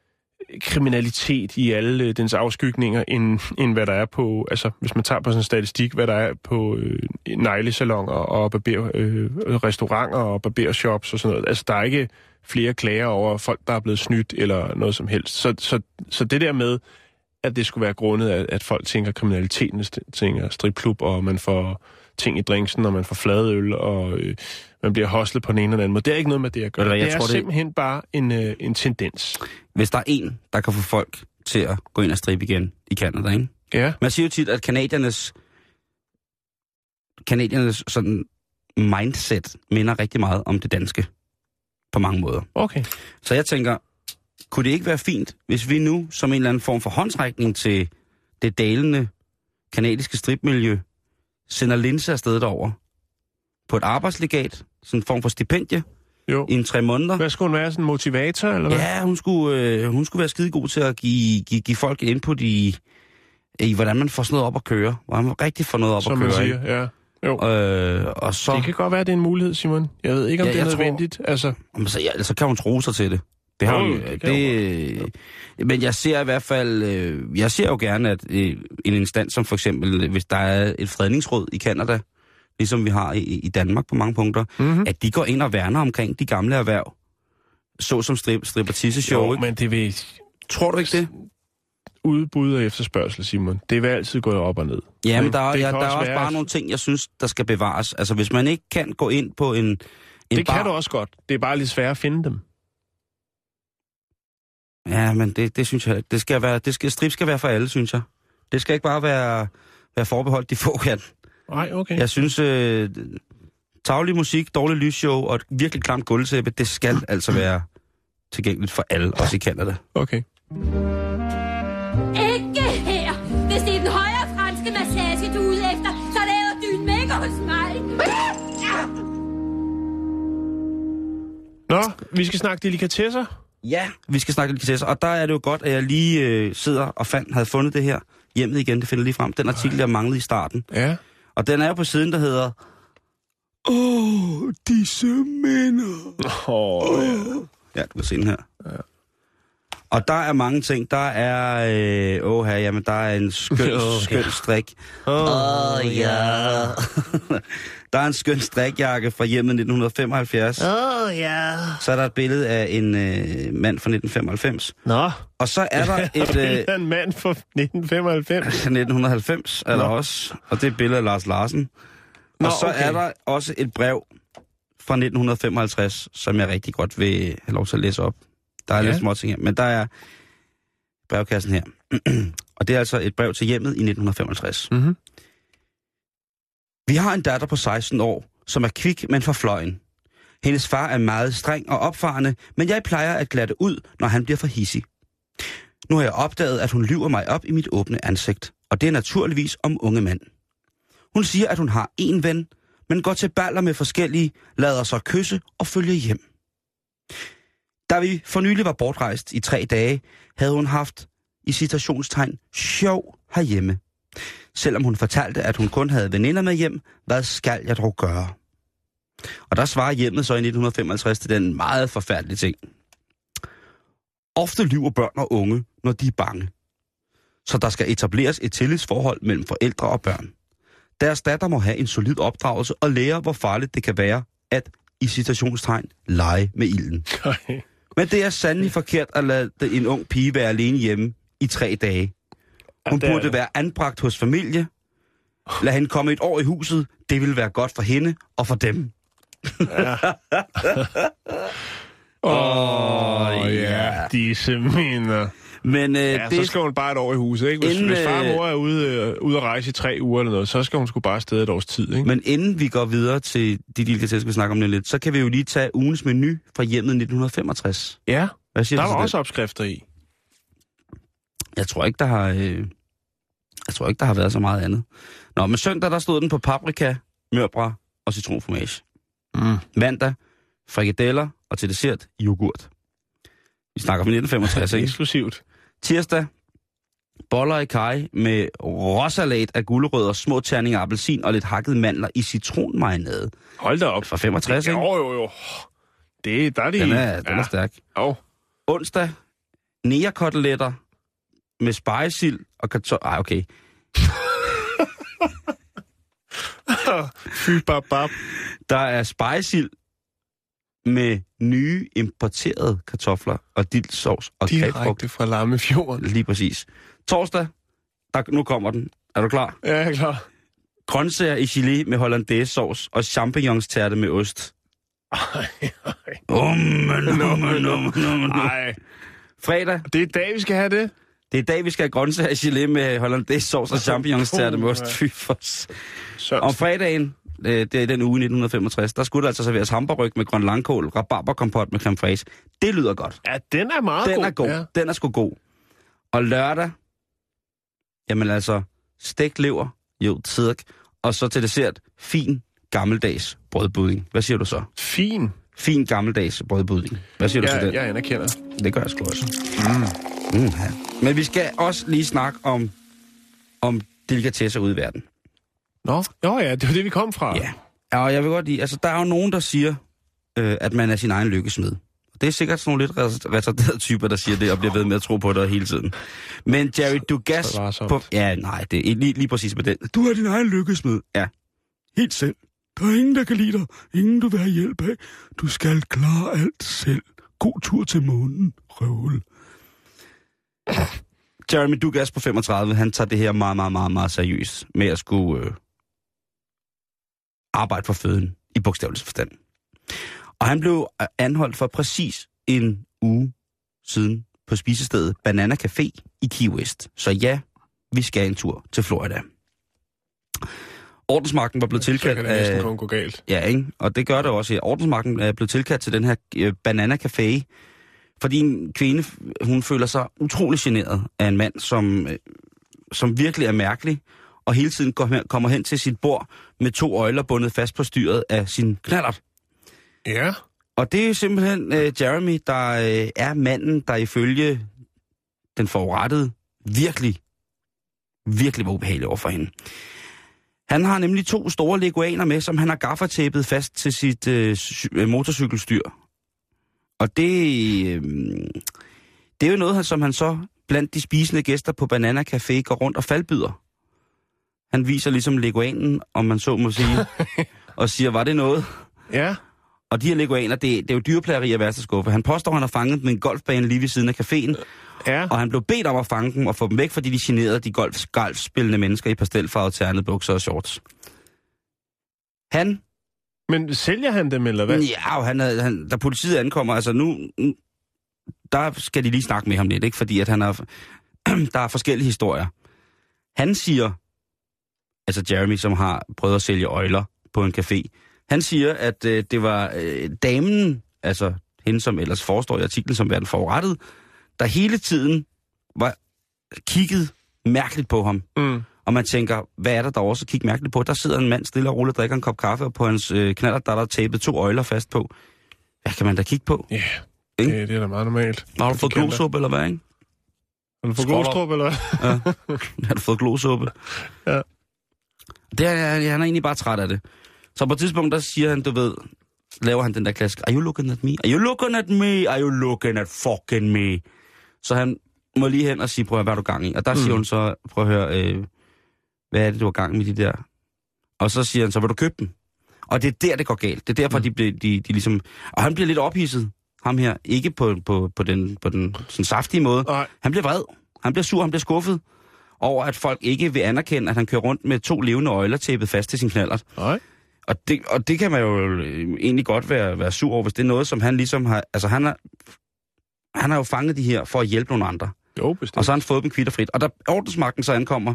kriminalitet i alle øh, dens afskygninger, end, end hvad der er på, altså hvis man tager på sådan en statistik, hvad der er på øh, neglesalonger og barber, øh, restauranter og barbershops og sådan noget. Altså der er ikke flere klager over folk, der er blevet snydt eller noget som helst. Så, så, så det der med, at det skulle være grundet, at, at folk tænker kriminaliteten, tænker stripklub, og man får ting i drinksen, og man får fladøl, og øh, man bliver hostlet på den ene eller anden måde. Det er ikke noget med det at gøre. Eller, jeg det er tror, simpelthen det... bare en, øh, en tendens. Hvis der er en, der kan få folk til at gå ind og strippe igen i Canada, ikke? Ja. Man siger jo tit, at kanadiernes, kanadiernes sådan mindset minder rigtig meget om det danske. På mange måder. Okay. Så jeg tænker, kunne det ikke være fint, hvis vi nu, som en eller anden form for håndsrækning til det dalende kanadiske stripmiljø, sender Linse afsted derover på et arbejdslegat, sådan en form for stipendie, jo. I en tre måneder. Hvad skulle hun være, sådan en motivator, eller hvad? Ja, hun skulle, øh, hun skulle være skide god til at give, give, give folk input i, i, hvordan man får sådan noget op at køre. Hvordan man rigtig får noget op som at køre. Som man siger, ja. Jo. Øh, og så, det kan godt være, det er en mulighed, Simon. Jeg ved ikke, om ja, det er tror, nødvendigt. Altså. Så, ja, så kan hun tro sig til det. Det har jo, hun, det, det, det men jeg ser i hvert fald, øh, jeg ser jo gerne, at øh, en instans som for eksempel, hvis der er et fredningsråd i Canada, ligesom vi har i, i Danmark på mange punkter, mm-hmm. at de går ind og værner omkring de gamle erhverv, så som strip, strippertisse-show. Jo, men det vil... Tror du ikke det? Udbud og efterspørgsel, Simon. Det vil altid gå op og ned. Ja, men der, er, ja, der også er også være... bare nogle ting, jeg synes, der skal bevares. Altså, hvis man ikke kan gå ind på en, en det bar... kan du også godt. Det er bare lidt svært at finde dem. Ja, men det, det synes jeg, det skal være, det skal, strip skal være for alle, synes jeg. Det skal ikke bare være, være forbeholdt de få kan. Nej, okay. Jeg synes, øh, taglig musik, dårlig lysshow og et virkelig klamt gulvtæppe, det skal altså være tilgængeligt for alle, også i Canada. Okay. Ikke her! Hvis det er den højre franske massage, du er ude efter, så laver du en mega hos mig! Nå, vi skal snakke delikatesser. Ja, vi skal snakke delikatesser, og der er det jo godt, at jeg lige øh, sidder og fandt, havde fundet det her hjemmet igen, det finder lige frem. Den artikel, jeg manglede i starten. Ja. Og den er jo på siden, der hedder Åh, oh, disse minder. Åh, oh, ja. Ja, du kan se den her. Ja. Og der er mange ting. Der er, øh, åh her, jamen der er en skøn, oh, skøn strik. Åh oh, ja. Der er en skøn strikjakke fra hjemmet nitten femoghalvfjerds. Åh oh, ja. Så er der et billede af en øh, mand fra nitten femoghalvfems. Nå. Og så er der et... Øh, en mand fra nitten femoghalvfems. nitten halvfems er der også. Og det er et billede af Lars Larsen. Nå, og så okay. er der også et brev fra nitten femoghalvtreds, som jeg rigtig godt vil have lov til at læse op. Der er ja. lidt små ting her, men der er brevkassen her. Og det er altså et brev til hjemmet i nitten femoghalvtreds. Mm-hmm. Vi har en datter på seksten år, som er kvik, men forfløjen. Hendes far er meget streng og opfarende, men jeg plejer at glatte ud, når han bliver for hissig. Nu har jeg opdaget, at hun lyver mig op i mit åbne ansigt, og det er naturligvis om unge mænd. Hun siger, at hun har én ven, men går til baller med forskellige, lader sig kysse og følge hjem. Da vi for nylig var bortrejst i tre dage, havde hun haft, i citationstegn, sjov herhjemme. Selvom hun fortalte, at hun kun havde veninder med hjem, hvad skal jeg dog gøre? Og der svarer hjemmet så i nitten femoghalvtreds til den meget forfærdelige ting. Ofte lyver børn og unge, når de er bange. Så der skal etableres et tillidsforhold mellem forældre og børn. Deres datter må have en solid opdragelse og lære, hvor farligt det kan være at, i citationstegn, lege med ilden. Okay. Men det er sandelig forkert at lade en ung pige være alene hjemme i tre dage. Hun burde det. være anbragt hos familie. Lad hende komme et år i huset. Det ville være godt for hende og for dem. Ja. Åh, oh, ja, disse minder. Men, øh, ja, det... så skal hun bare et år i huset, ikke? Hvis, inden, hvis far og mor er ude, øh, ude at rejse i tre uger eller noget, så skal hun sgu bare afsted et års tid, ikke? Men inden vi går videre til de delikatesser, vi snakker om det lidt, så kan vi jo lige tage ugens menu fra hjemmet nitten femogtres. Ja, hvad siger der du var til også det? opskrifter i. Jeg tror ikke, der har... Øh... Jeg tror ikke, der har været så meget andet. Nå, men søndag, der stod den på paprika, mørbrad og citronformage. Mm. Mandag, frikadeller og til dessert, yoghurt. Vi snakker fra nitten femogtres, ikke? Eksklusivt. Tirsdag, boller i kaj med råsalat af gulerødder, små terninger af appelsin og lidt hakket mandler i citronmarinade. Hold da op. Fra femogtres, ikke? Jo, jo, jo. Det, der er de... Den er, den ja. er stærk. Jo. Onsdag, negerkoteletter med spegesild og kartoffel. Ej, okay. Fy bab bab. Der er spegesild med nye importerede kartofler og dillsovs og grebfrugt. Direkte fra Lammefjorden. Lige præcis. Torsdag, der, nu kommer den. Er du klar? Ja, jeg er klar. Grøntsager i gelé med hollandaise-sovs og champignonstærte med ost. Ej, ej. Ummen, ummen, ummen, ummen. Ej. Fredag, Det er i dag, vi skal have det. det er i dag, vi skal have grøntsager i gelé med hollandaise-sovs og champignonstærte med ost. Fy for... Søren. Om fredagen, det er i den uge nitten femogtres, der skulle der altså serveres hamburgryg med grøn langkål, rabarberkompot med creme fraiche. Det lyder godt. Ja, den er meget Den god. er god. Ja. Den er sgu god. Og lørdag, jamen altså, stegt lever, jo, tidk, og så til dessert, fin, gammeldags brødbudding. Hvad siger du så? Fin. Fin, gammeldags brødbudding. Hvad siger Ja, du til den? jeg anerkender. Det gør jeg sgu også. Mm. Mm, ja. Men vi skal også lige snakke om, om delikatesser ude i verden. Nå, jo ja, det var det, vi kom fra. Ja. Ja, og jeg vil godt lide, altså der er jo nogen, der siger, øh, at man er sin egen lykkesmed. Det er sikkert sådan nogle lidt retarderede typer, der siger det, og bliver ved med at tro på det hele tiden. Men Jerry Dugas på... Ja, nej, det er lige, lige præcis med den. Du er din egen lykkesmed. Ja, helt selv. Der er ingen, der kan lide dig. Ingen, du vil have hjælp af. Du skal klare alt selv. God tur til månen, røvhul. Jeremy Dugas på femogtredive, han tager det her meget, meget, meget, meget seriøst med at skulle øh, arbejde for føden i bogstavelig forstand. Og han blev anholdt for præcis en uge siden på spisestedet Banana Café i Key West. Så ja, vi skal en tur til Florida. Ordensmagten var blevet tilkaldt... Så kan det næsten kun gå galt. Ja, ikke? Og det gør det også her. Ordensmagten er blevet tilkaldt til den her øh, Banana Café, fordi en kvinde, hun føler sig utrolig generet af en mand, som, øh, som virkelig er mærkelig, og hele tiden går hen, kommer hen til sit bord med to øjler bundet fast på styret af sin knallert. Ja. Og det er jo simpelthen øh, Jeremy, der øh, er manden, der ifølge den forurettede virkelig, virkelig var ubehagelig over for hende. Han har nemlig to store leguaner med, som han har gaffertæppet fast til sit øh, motorcykelstyr. Og det, øh, det er jo noget, som han så blandt de spisende gæster på Banana Café går rundt og faldbyder. Han viser ligesom leguanen, om man så må sige, og siger, var det noget? Ja. Og de her leguaner, det, det er jo dyreplageri af værste skuffe. Han påstår, at han har fanget dem i en golfbane lige ved siden af caféen, Ja. og han blev bedt om at fange dem og få dem væk, fordi de generede de golf, golfspillende mennesker i pastelfarvede ternede bukser og shorts. Han... Men sælger han dem, eller hvad? Ja, han, han, da politiet ankommer, altså nu... Der skal de lige snakke med ham lidt, ikke? Fordi at han er, der er forskellige historier. Han siger, altså Jeremy, som har prøvet at sælge øjler på en café, han siger, at øh, det var øh, damen, altså hende, som ellers forestår i artiklen, som var den forurettede, der hele tiden var kigget mærkeligt på ham. Mm. Og man tænker, hvad er der der også at kigge mærkeligt på? Der sidder en mand stille og roligt og drikker en kop kaffe, og på hans øh, knaller, der er der tapet to øjler fast på. Hvad kan man da kigge på? Ja, yeah. det, det er da meget normalt. Har du fået glosuppe, eller hvad, ikke? Har du fået glostrup, eller hvad? Ja. Har du fået glosuppe? Ja. Det er, han er egentlig bare træt af det. Så på et tidspunkt, der siger han, du ved, laver han den der klassiker, are you looking at me? Are you looking at me? Are you looking at fucking me? Så han må lige hen og sige, prøv at høre, hvad er du gang i? Og der mm. siger hun så, prøv at høre, øh, hvad er det, du har gang med de der? Og så siger han så, vil du købe dem? Og det er der, det går galt. Det er derfor, mm. de, de, de, de ligesom... Og han bliver lidt ophidset, ham her. Ikke på, på, på den, på den sådan saftige måde. Nej. Han bliver vred. Han bliver sur, han bliver skuffet over, at folk ikke vil anerkende, at han kører rundt med to levende øjler tæppet fast til sin knallert. Nej. Og det, og det kan man jo egentlig godt være, være sur over, hvis det er noget, som han ligesom har... Altså, han har, han har jo fanget de her for at hjælpe nogle andre. Jo, bestemt. Og så har han fået dem kvitterfrit. Og da ordensmagten så ankommer,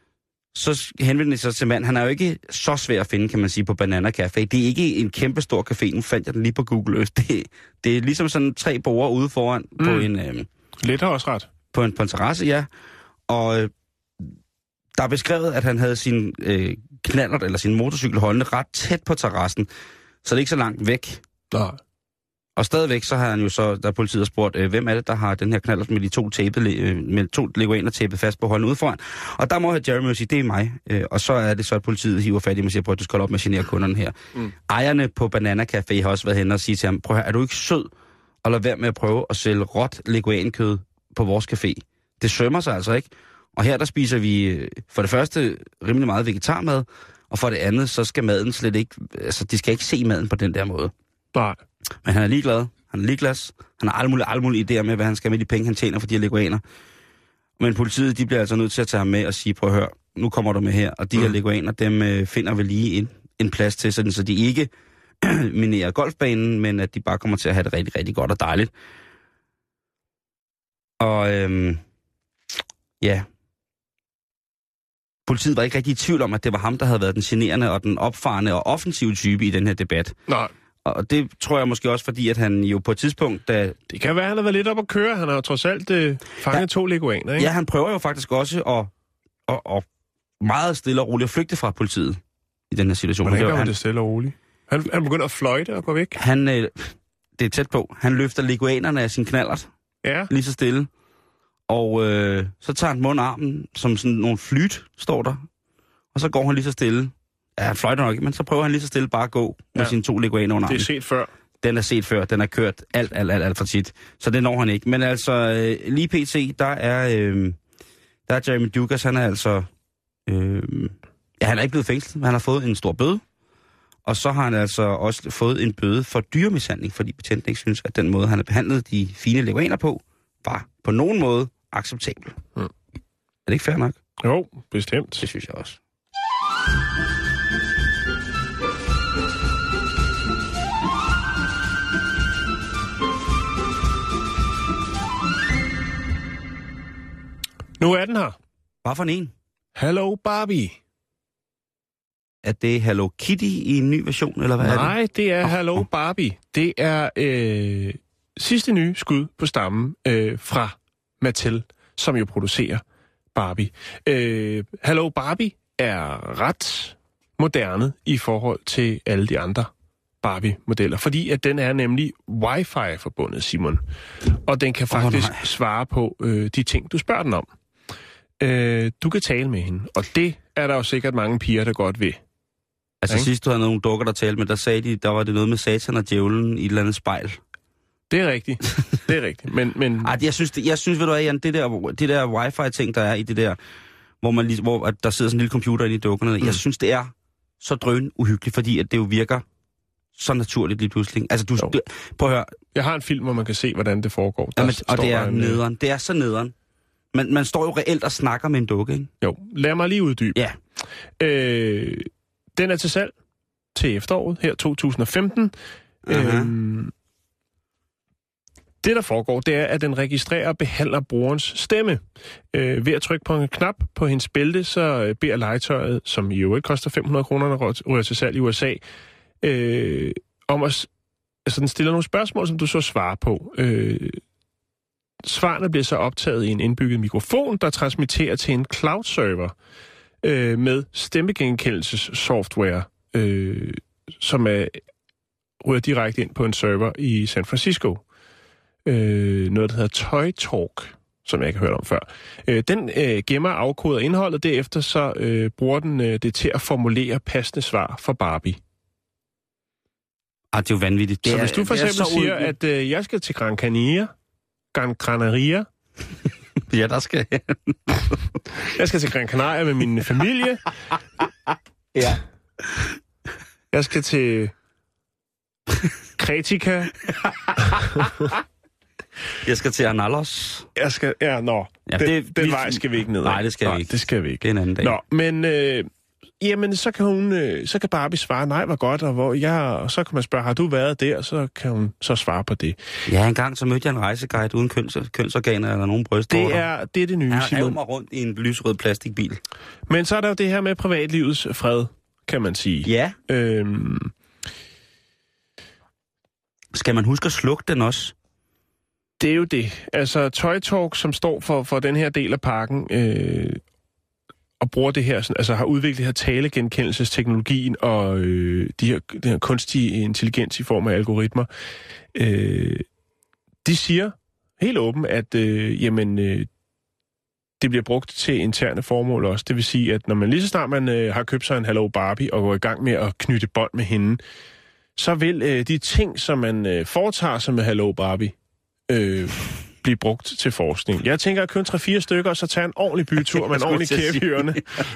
så henvender de sig til mand. Han er jo ikke så svær at finde, kan man sige, på Banana Café. Det er ikke en kæmpe stor café. Nu fandt jeg den lige på Google Earth. Det, det er ligesom sådan tre borde ude foran mm. på en... Øh, Lidt har også ret. På en, på en terrasse, ja. Og øh, der er beskrevet, at han havde sin øh, knallert eller sin motorcykel holdende ret tæt på terrassen, så det er ikke så langt væk. Nej. Og stadigvæk så har han jo så, da politiet har spurgt, øh, hvem er det, der har den her knallert med de to tape, øh, med to leguaner tapet fast på hånden ude foran. Og der må jeg Jeremy sige, det er mig. Øh, og så er det så, at politiet hiver fat i mig og siger, prøv at du skal holde op med at genere kunderne her. Mm. Ejerne på Banana Café har også været henne og sige til ham, prøv at er du ikke sød? Og lad være med at prøve at sælge råt leguankød på vores café. Det sømmer sig altså ikke. Og her der spiser vi for det første rimelig meget vegetarmad, og for det andet, så skal maden slet ikke, altså de skal ikke se maden på den der måde. Nej. Men han er ligeglad, han er ligeglad, han har alle mulige, alle mulige idéer med, hvad han skal med de penge, han tjener for de her leguaner. Men politiet, de bliver altså nødt til at tage ham med og sige, prøv at høre, nu kommer du med her, og de mm. her leguaner, dem øh, finder vi lige en, en plads til, sådan, så de ikke minerer golfbanen, men at de bare kommer til at have det rigtig, rigtig godt og dejligt. Og øhm, ja, politiet var ikke rigtig i tvivl om, at det var ham, der havde været den generende og den opfarende og offensive type i den her debat. Nej. Og det tror jeg måske også, fordi at han jo på et tidspunkt... Da... Det kan være, at han har været lidt op at køre. Han har jo trods alt øh, fanget ja. to leguaner, ikke? Ja, han prøver jo faktisk også at, at, at meget stille og roligt at flygte fra politiet i den her situation. Hvordan gør han det stille og roligt? Han, han begynder at fløjte og gå væk? Han, øh, det er tæt på. Han løfter leguanerne af sin knallert. Ja. Lige så stille. Og øh, så tager han mundarmen, som sådan nogle flyt, står der. Og så går han lige så stille. Ja, han fløjter nok, men så prøver han lige så stille bare at gå med ja. sine to leguaner under armen. Det er set før. Den er set før. Den er kørt alt, alt, alt, alt for tit. Så det når han ikke. Men altså, øh, lige pt, der er, øh, der er Jeremy Dugas, han er altså... Øh, ja, han er ikke blevet fængslet, men han har fået en stor bøde. Og så har han altså også fået en bøde for dyremishandling, fordi betjenten ikke synes, at den måde, han har behandlet de fine leguaner på, var på nogen måde acceptabel. Hmm. Er det ikke fair nok? Jo, bestemt. Det synes jeg også. Nu er den her. Hvad for en? Hello Barbie. Er det Hello Kitty i en ny version, eller hvad Nej, er det? Nej, det er oh, Hello oh. Barbie. Det er øh, sidste nye skud på stammen øh, fra Mattel, som jo producerer Barbie. Øh, Hello Barbie er ret moderne i forhold til alle de andre Barbie-modeller, fordi at den er nemlig wifi-forbundet, Simon. Og den kan faktisk oh, svare på øh, de ting, du spørger den om. Øh, du kan tale med hende, og det er der jo sikkert mange piger, der godt vil. Altså sidst du havde nogle dukker, der talte med, der sagde de, der var det noget med satan og djævlen i et eller andet spejl. Det er rigtigt. Det er rigtigt. Men, men... Ej, jeg synes, det, jeg synes, ved du hvad, Jan, det der, det der wifi-ting, der er i det der, hvor, man lige, hvor der sidder sådan en lille computer inde i dukkerne, mm. jeg synes, det er så drøn uhyggeligt, fordi at det jo virker så naturligt lige pludselig. Altså, du, du, prøv at høre. Jeg har en film, hvor man kan se, hvordan det foregår. Jamen, og det er en, nederen. Det er så nederen. Man, man står jo reelt og snakker med en dukke, ikke? Jo, lad mig lige uddybe. Ja. Øh, den er til salg til efteråret, her to tusind og femten. Uh-huh. Øhm, det, der foregår, det er, at den registrerer og behandler brugerens stemme. Øh, ved at trykke på en knap på hendes bælte, så beder legetøjet, som i øvrigt koster fem hundrede kroner, når ryger til salg i U S A, øh, om at... Altså, den stiller nogle spørgsmål, som du så svarer på. Øh, svarene bliver så optaget i en indbygget mikrofon, der transmitterer til en cloud-server øh, med stemmegenkendelsessoftware, øh, som er, ryger direkte ind på en server i San Francisco. Øh, noget, der hedder Toy Talk, som jeg ikke har hørt om før. Øh, den øh, gemmer og afkoder indholdet, derefter så øh, bruger den øh, det til at formulere passende svar for Barbie. Ah, det er jo vanvittigt. Det så er, hvis du for eksempel siger, ud... at øh, jeg skal til Gran Canaria, Gran Canaria, ja, der skal jeg. jeg skal til Gran Canaria med min familie. Ja. Jeg skal til Kretika. Jeg skal til Analos. Jeg skal, ja, nå. Ja, den, det, den vi, vej skal vi ikke ned. Nej, det skal nej, vi ikke. Det skal vi ikke. Det er en anden dag. Nå, men øh, jamen, så kan hun, øh, så kan Barbie svare, nej, hvor godt, og hvor jeg, og så kan man spørge, har du været der? Så kan hun så svare på det. Ja, engang så mødte jeg en rejseguide uden køns, kønsorganer eller nogen brystvorter. Det er det, er det nye, Han Simon. rev mig rundt i en lysrød plastikbil. Men så er der jo det her med privatlivets fred, kan man sige. Ja. Øhm, Skal man huske at slukke den også? Det er jo det. Altså, Toy Talk, som står for, for den her del af pakken, øh, og bruger det her, sådan, altså har udviklet det her talegenkendelsesteknologien og øh, de her, den her kunstige intelligens i form af algoritmer, øh, de siger helt åbent, at øh, jamen, øh, det bliver brugt til interne formål også. Det vil sige, at når man lige så snart man øh, har købt sig en Hello Barbie og går i gang med at knytte bånd med hende, så vil øh, de ting, som man øh, foretager sig med Hello Barbie, øh, blive brugt til forskning. Jeg tænker at købe tre fire stykker, og så tage en ordentlig bytur med en ordentlig kæp i ørerne.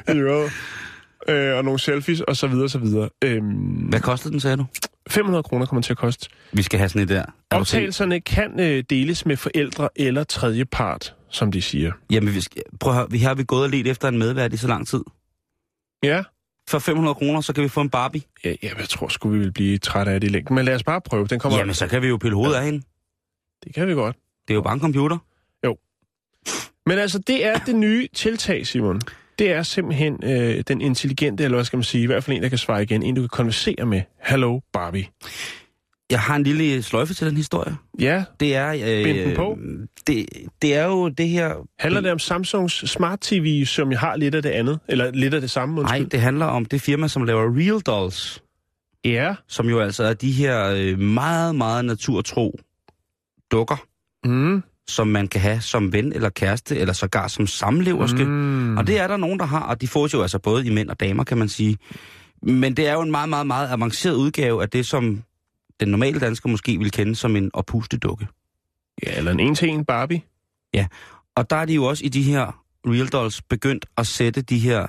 øh, og nogle selfies, og så videre, så videre. Øhm, Hvad kostede den, sagde du? fem hundrede kroner kommer til at koste. Vi skal have sådan et der. Optagelserne kan øh, deles med forældre eller tredje part, som de siger. Jamen, vi skal, prøv at høre, vi har vi gået og let efter en medvært i så lang tid. Ja. For fem hundrede kroner, så kan vi få en Barbie. Ja, jeg tror sgu, vi vil blive trætte af det i længden. Men lad os bare prøve. Den kommer. Jamen, så kan vi jo pille hovedet ja. af hende. Det kan vi godt. Det er jo bare en computer. Jo. Men altså, det er det nye tiltag, Simon. Det er simpelthen øh, den intelligente, eller hvad skal man sige, i hvert fald en, der kan svare igen. En, du kan konversere med. Hello, Barbie. Jeg har en lille sløjfe til den historie. Ja, det er, øh, bind den på. Det, det er jo det her... Handler det om Samsungs Smart T V, som jeg har lidt af det andet? Eller lidt af det samme, undskyld? Nej, det handler om det firma, som laver Real Dolls. Ja. Som jo altså er de her øh, meget, meget naturtro dukker, mm. som man kan have som ven eller kæreste, eller sågar som samleverske. Mm. Og det er der nogen, der har, og de får jo altså både i mænd og damer, kan man sige. Men det er jo en meget, meget, meget avanceret udgave af det, som den normale dansker måske vil kende som en oppustedukke. Ja, eller en en-til-en Barbie. Ja, og der er de jo også i de her Real Dolls begyndt at sætte de her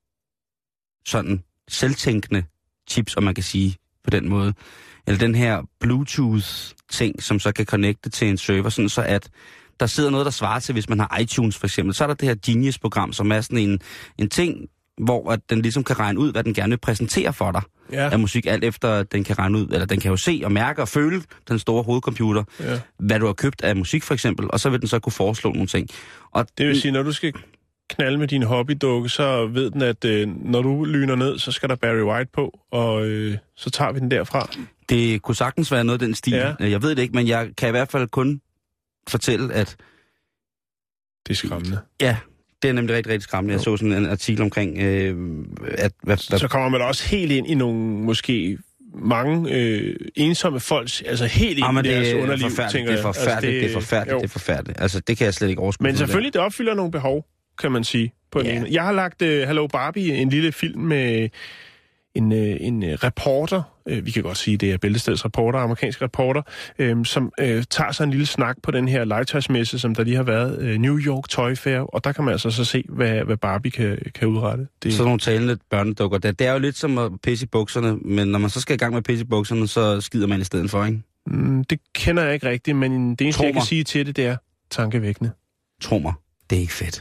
sådan selvtænkende chips, om man kan sige på den måde. Eller den her Bluetooth-ting, som så kan connecte til en server, sådan så at der sidder noget, der svarer til, hvis man har iTunes for eksempel. Så er der det her Genius-program, som er sådan en, en ting, hvor at den ligesom kan regne ud, hvad den gerne vil præsentere for dig. Ja. Af musik, alt efter den kan regne ud, eller den kan jo se og mærke og føle den store hovedcomputer, ja. hvad du har købt af musik for eksempel, og så vil den så kunne foreslå nogle ting. Og det vil sige, når du skal knalde med din hobbydukke, så ved den, at øh, når du lyner ned, så skal der Barry White på, og øh, så tager vi den derfra. Det kunne sagtens være noget af den stil. Ja. Jeg ved det ikke, men jeg kan i hvert fald kun fortælle, at... Det er skræmmende. Ja, det er nemlig rigtig, rigtig skræmmende. Jeg så sådan en artikel omkring, øh, at... Hvad, hvad... Så kommer man også helt ind i nogle, måske mange øh, ensomme folk, altså helt ind i deres underliv, tænker jeg. Det er forfærdeligt, altså, det, det er forfærdeligt, det er forfærdeligt. Altså, det kan jeg slet ikke overskue. Men selvfølgelig, det opfylder nogle behov, kan man sige. På ja. en. Jeg har lagt uh, Hello Barbie, en lille film med en, uh, en uh, reporter, uh, vi kan godt sige, det er Bæltesteds reporter, amerikansk reporter, um, som uh, tager sig en lille snak på den her legetøjsmesse, som der lige har været, uh, New York Toy Fair, og der kan man altså så se, hvad, hvad Barbie kan, kan udrette. Det... Sådan nogle talende børnedukker, det, det er jo lidt som at pisse i bukserne, men når man så skal i gang med at pisse i bukserne, så skider man i stedet for, ikke? Mm, det kender jeg ikke rigtigt, men det eneste, jeg kan sige til det, det er tankevækkende. Tro mig, det er ikke fedt.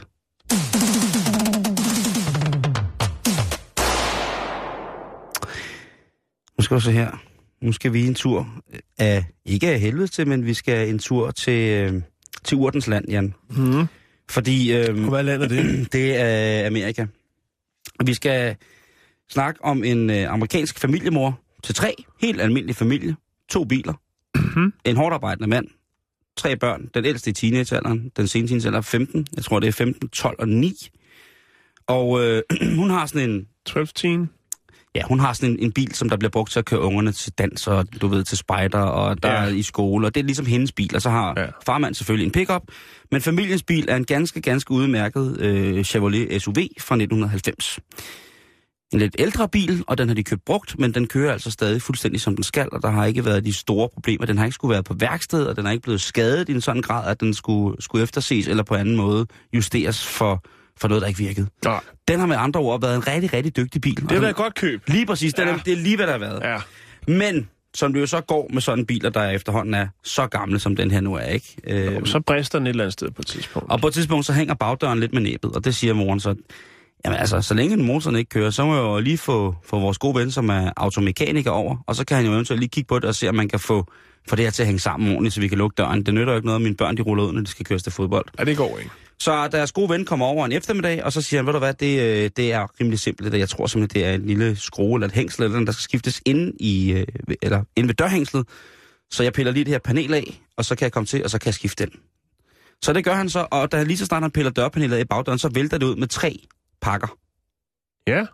Nu skal vi se her. Nu skal vi en tur af, ikke af helvede til, men vi skal en tur til, øh, til Urtens land, Jan. Mm. Fordi... Øh, hvad land er det? Det er Amerika. Vi skal snakke om en øh, amerikansk familiemor til tre, helt almindelig familie, to biler, mm-hmm. en hårdt arbejdende mand, tre børn, den ældste i teenagealderen, den seneste teenagealder er femten, jeg tror det er femten, tolv og ni. Og øh, hun har sådan en... tolv teen. Ja, hun har sådan en, en bil, som der bliver brugt til at køre ungerne til dans, og du ved, til spejder, og der ja. er i skole, og det er ligesom hendes bil, og så har ja. farmand selvfølgelig en pickup, men familiens bil er en ganske, ganske udmærket øh, Chevrolet S U V fra nitten halvfems. En lidt ældre bil, og den har de købt brugt, men den kører altså stadig fuldstændig som den skal, og der har ikke været de store problemer. Den har ikke skulle været på værksted, og den har ikke blevet skadet i en sådan grad, at den skulle, skulle efterses eller på anden måde justeres for... for noget, der ikke virkede. Nej. Den har med andre ord været en rigtig, rigtig dygtig bil. Det har været et godt køb. Lige præcis, ja. er, det er lige, hvad der har været. Ja. Men, som det jo så går med sådan biler, der efterhånden er så gamle, som den her nu er, ikke? Øh, og så brister den et eller andet sted på et tidspunkt. Og på et tidspunkt, så hænger bagdøren lidt med næbet, og det siger moren så, jamen altså, så længe motoren ikke kører, så må jeg jo lige få, få vores gode ven, som er automekaniker over, og så kan han jo eventuelt lige kigge på det og se, om man kan få, få det her til at hænge sammen ordentligt, så vi kan lukke døren. Det nytter jo ikke noget, at mine børn de ruller ud, når de skal køres til fodbold. Ja, det går ikke. Så deres gode ven kommer over en eftermiddag, og så siger han, ved du hvad, det, det er rimelig simpelt. Jeg tror simpelthen, det er en lille skrue eller et hængsel, eller den, der skal skiftes inde, i, eller inde ved dørhængslet. Så jeg piller lige det her panel af, og så kan jeg komme til, og så kan jeg skifte den. Så det gør han så, og da lige så snart han piller dørpanelet af i bagdøren, så vælter det ud med tre pakker. Ja.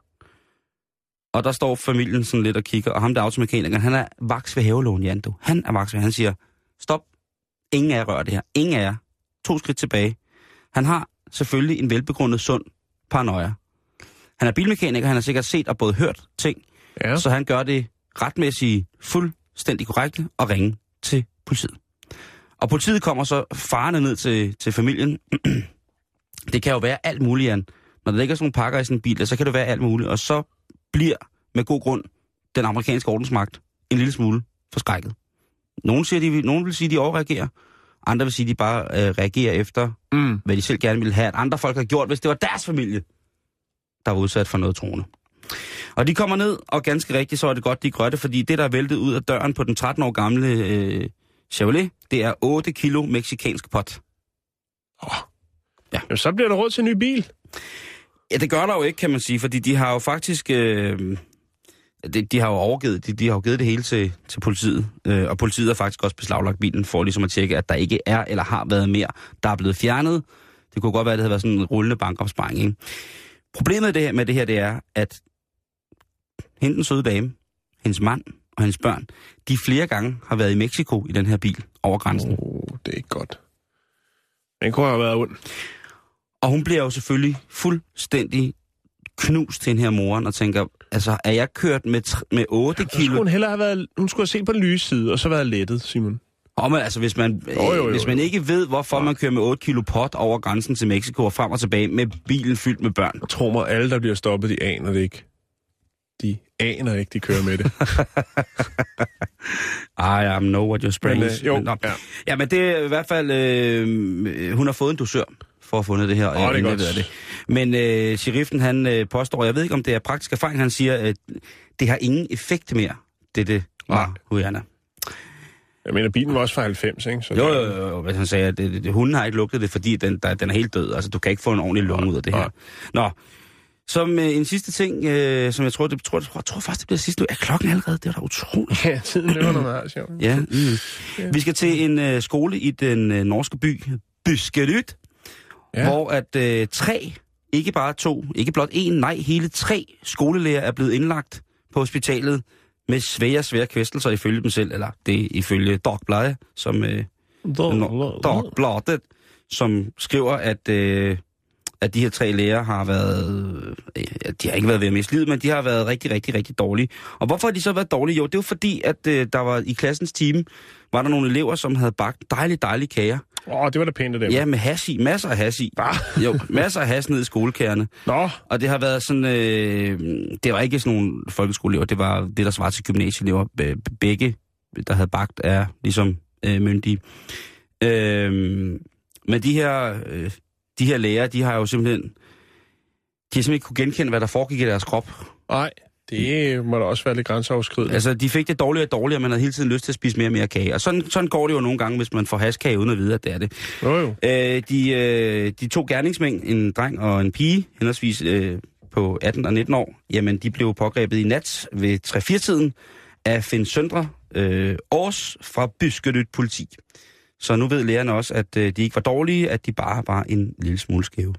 Og der står familien sådan lidt og kigger, og ham der automekanikeren, han er vaks ved havelån, Jan, du. Han er vaks ved, han siger, stop, ingen af jer rører det her, ingen af jer. To skridt tilbage. Han har selvfølgelig en velbegrundet, sund paranoia. Han er bilmekaniker, han har sikkert set og både hørt ting, ja. Så han gør det retmæssigt fuldstændig korrekte og ringe til politiet. Og politiet kommer så farende ned til, til familien. Det kan jo være alt muligt, Jan. Når der ligger sådan nogle pakker i sådan en bil, så kan det være alt muligt. Og så bliver med god grund den amerikanske ordensmagt en lille smule forskrækket. Nogle, siger, de, nogle vil sige, at de overreagerer. Andre vil sige, at de bare øh, reagerer efter, mm. hvad de selv gerne ville have, at andre folk har gjort, hvis det var deres familie, der var udsat for noget troende. Og de kommer ned, og ganske rigtigt, så er det godt, de gør det, fordi det, der er væltet ud af døren på den tretten år gamle øh, Chevrolet, det er otte kilo mexicansk pot. Oh. Ja. Jamen, så bliver der råd til en ny bil. Ja, det gør der jo ikke, kan man sige, fordi de har jo faktisk... Øh, de, de har jo overgivet, de, de har jo givet det hele til, til politiet, øh, og politiet har faktisk også beslaglagt bilen for ligesom at tjekke, at der ikke er eller har været mere, der er blevet fjernet. Det kunne godt være, at det havde været sådan en rullende bankopsparing, ikke? Problemet med det, her, med det her, det er, at hende den søde dame, hendes mand og hendes børn, de flere gange har været i Mexico i den her bil over grænsen. Åh, oh, det er ikke godt. Den kunne have været ondt. Og hun bliver jo selvfølgelig fuldstændig knust til hende her moren og tænker, altså, er jeg kørt med, tr- med otte kilo? Skulle hun hellere have været, hun skulle have set på den lyse side, og så været lettet, Simon. Og man, altså, hvis man, jo, jo, jo, hvis man ikke ved, hvorfor man kører med otte kilo pot over grænsen til Mexico og frem og tilbage med bilen fyldt med børn. Jeg tror mig, alle, der bliver stoppet, de aner det ikke. De aner ikke, de kører med det. I am know what you're spraying. Men, øh, jo, men, ja. ja, men det er i hvert fald, øh, hun har fået en dosør for at have fundet det her. Åh, det er godt. Det. Men øh, sheriffen, han øh, påstår, jeg ved ikke, om det er praktisk erfaring, han siger, at det har ingen effekt mere, det det var, Guyana. Jeg mener, bilen var også fra halvfems, ikke? Så jo, jo, jo, jo, hvis han sagde, at det, det, hunden har ikke lugtet det, fordi den, der, den er helt død. Altså, du kan ikke få en ordentlig lunge ud af det her. Nå, som øh, en sidste ting, øh, som jeg tror, det, tror, jeg, tror, jeg tror faktisk, det bliver sidste. Er klokken allerede? Det er da utroligt. Ja, tiden løber noget meget sjovt. Ja, mm. ja. Vi skal til en øh, skole i den øh, norske by, Buskerud, ja. Hvor at øh, tre, ikke bare to, ikke blot en, nej, hele tre skolelærer er blevet indlagt på hospitalet med svære, svære kvæstelser ifølge dem selv, eller det ifølge Dagbladet, som øh, Dagbladet, som skriver, at, øh, at de her tre lærer har været, øh, de har ikke været ved at miste livet, men de har været rigtig, rigtig, rigtig dårlige. Og hvorfor har de så været dårlige? Jo, det var fordi, at øh, der var i klassens time, var der nogle elever, som havde bagt dejlige, dejlige kager. Åh, oh, det var da pænt af dem. Ja, med hash i. Masser af hash i. Ah. Jo, masser af hash ned i skolekærne. Nå. Og det har været sådan... Øh, det var ikke sådan nogle folkeskoleelever. Det var det, der svarede til gymnasieelever. Begge, der havde bagt, er ligesom øh, myndige. Øh, men de her, øh, de her læger, de har jo simpelthen... De har simpelthen ikke kunne genkende, hvad der foregik i deres krop. Nej. Det må da også være lidt grænseoverskridende. Altså, de fik det dårligere og dårligere, og man havde hele tiden lyst til at spise mere og mere kage. Og sådan, sådan går det jo nogle gange, hvis man får haskage uden at vide, at det er det. Jo, jo. Øh, de, øh, de to gerningsmænd, en dreng og en pige, henholdsvis øh, på atten og nitten år, jamen, de blev pågrebet i nat ved tre-fire-tiden af Finn Søndre øh, Års fra Buskerud politi. Så nu ved lærerne også, at øh, de ikke var dårlige, at de bare var en lille smule skæve.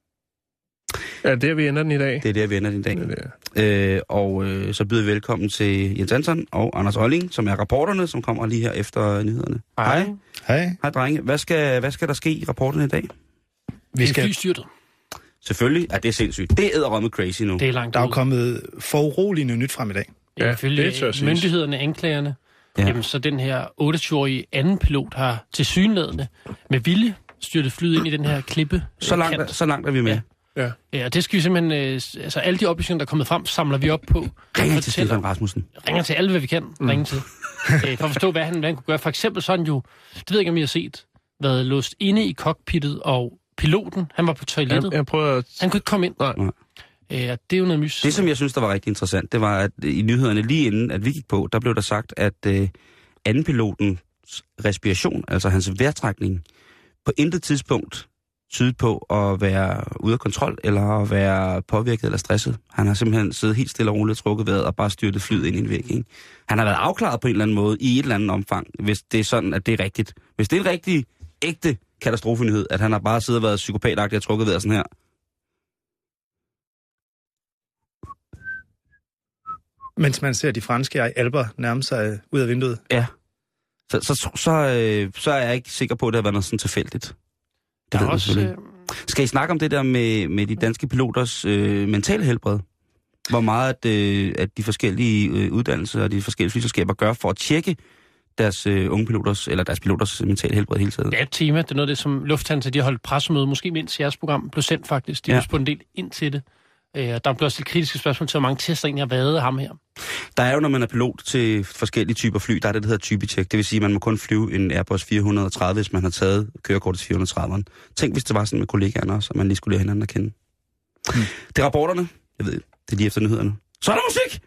Ja, det er vi ender den i dag. Det er der, vi ender den i dag. Det øh, og øh, så byder vi velkommen til Jens Hansen og Anders Olling, som er rapporterne, som kommer lige her efter nyhederne. Hej. Hej. Hej, drenge. Hvad skal, hvad skal der ske i rapporterne i dag? Vi skal... flystyrtet. Selvfølgelig er det sindssygt. Det er edderrømme crazy nu. Det er langt Der er ud. jo kommet foruroligende nyt frem i dag. Ja, ifølge myndighederne, anklagerne, ja. Jamen, så den her otteogtyve-årige anden pilot har tilsyneladende med vilje styrtet flyet ind i den her klippe. Så langt, er, så langt er vi med. Ja. Ja. Ja, det skal vi simpelthen... Øh, altså, alle de oplysninger, der er kommet frem, samler vi op på. Ringer til Stefan Rasmussen. Ringer til alle, hvad vi kan mm. ringe til. øh, for at forstå, hvad han, hvad han kunne gøre. For eksempel sådan jo... Det ved jeg ikke, om I har set. Været låst inde i cockpittet, og piloten, han var på toilettet. Jeg, jeg prøver at... Han kunne ikke komme ind. Nej. Øh, det er jo noget mys. Det, som jeg synes, der var rigtig interessant, det var, at i nyhederne lige inden, at vi gik på, der blev der sagt, at øh, anden pilotens respiration, altså hans vejrtrækning, på intet tidspunkt tydet på at være ude af kontrol, eller at være påvirket eller stresset. Han har simpelthen siddet helt stille og roligt, trukket vejret og bare styrtet flyet ind i en væg. Ikke? Han har været afklaret på en eller anden måde, i et eller andet omfang, hvis det er sådan, at det er rigtigt. Hvis det er en rigtig, ægte katastrofenyhed, at han har bare siddet og været psykopatagtig og trukket vejret sådan her. Mens man ser de franske alper nærme sig ud af vinduet. Ja. Så, så, så, så, øh, så er jeg ikke sikker på, at det har været noget sådan tilfældigt. Der er også, øh... Skal I snakke om det der med, med de danske piloters øh, mentale helbred? Hvor meget at, øh, at de forskellige øh, uddannelser og de forskellige flyselskaber gør for at tjekke deres øh, unge piloters, eller deres piloters mentale helbred hele tiden. Det er et tema. Det er noget af det, som Lufthansa, de har holdt pressemøde, måske mindst jeres program blev sendt faktisk. De har ja. spurgt en del ind til det. Øh, der blev også et kritiske spørgsmål til, hvor mange tester egentlig har været af ham her. Der er jo, når man er pilot til forskellige typer fly, der er det, der hedder typetjek. Det vil sige, at man må kun flyve en Airbus fire hundrede og tredive, hvis man har taget kørekortet fire hundrede og tredive. Tænk, hvis det var sådan med kollegaerne også, og man lige skulle lære hinanden at kende. Hmm. Det er rapporterne. Jeg ved, det er lige efter nyhederne. Så er der musik!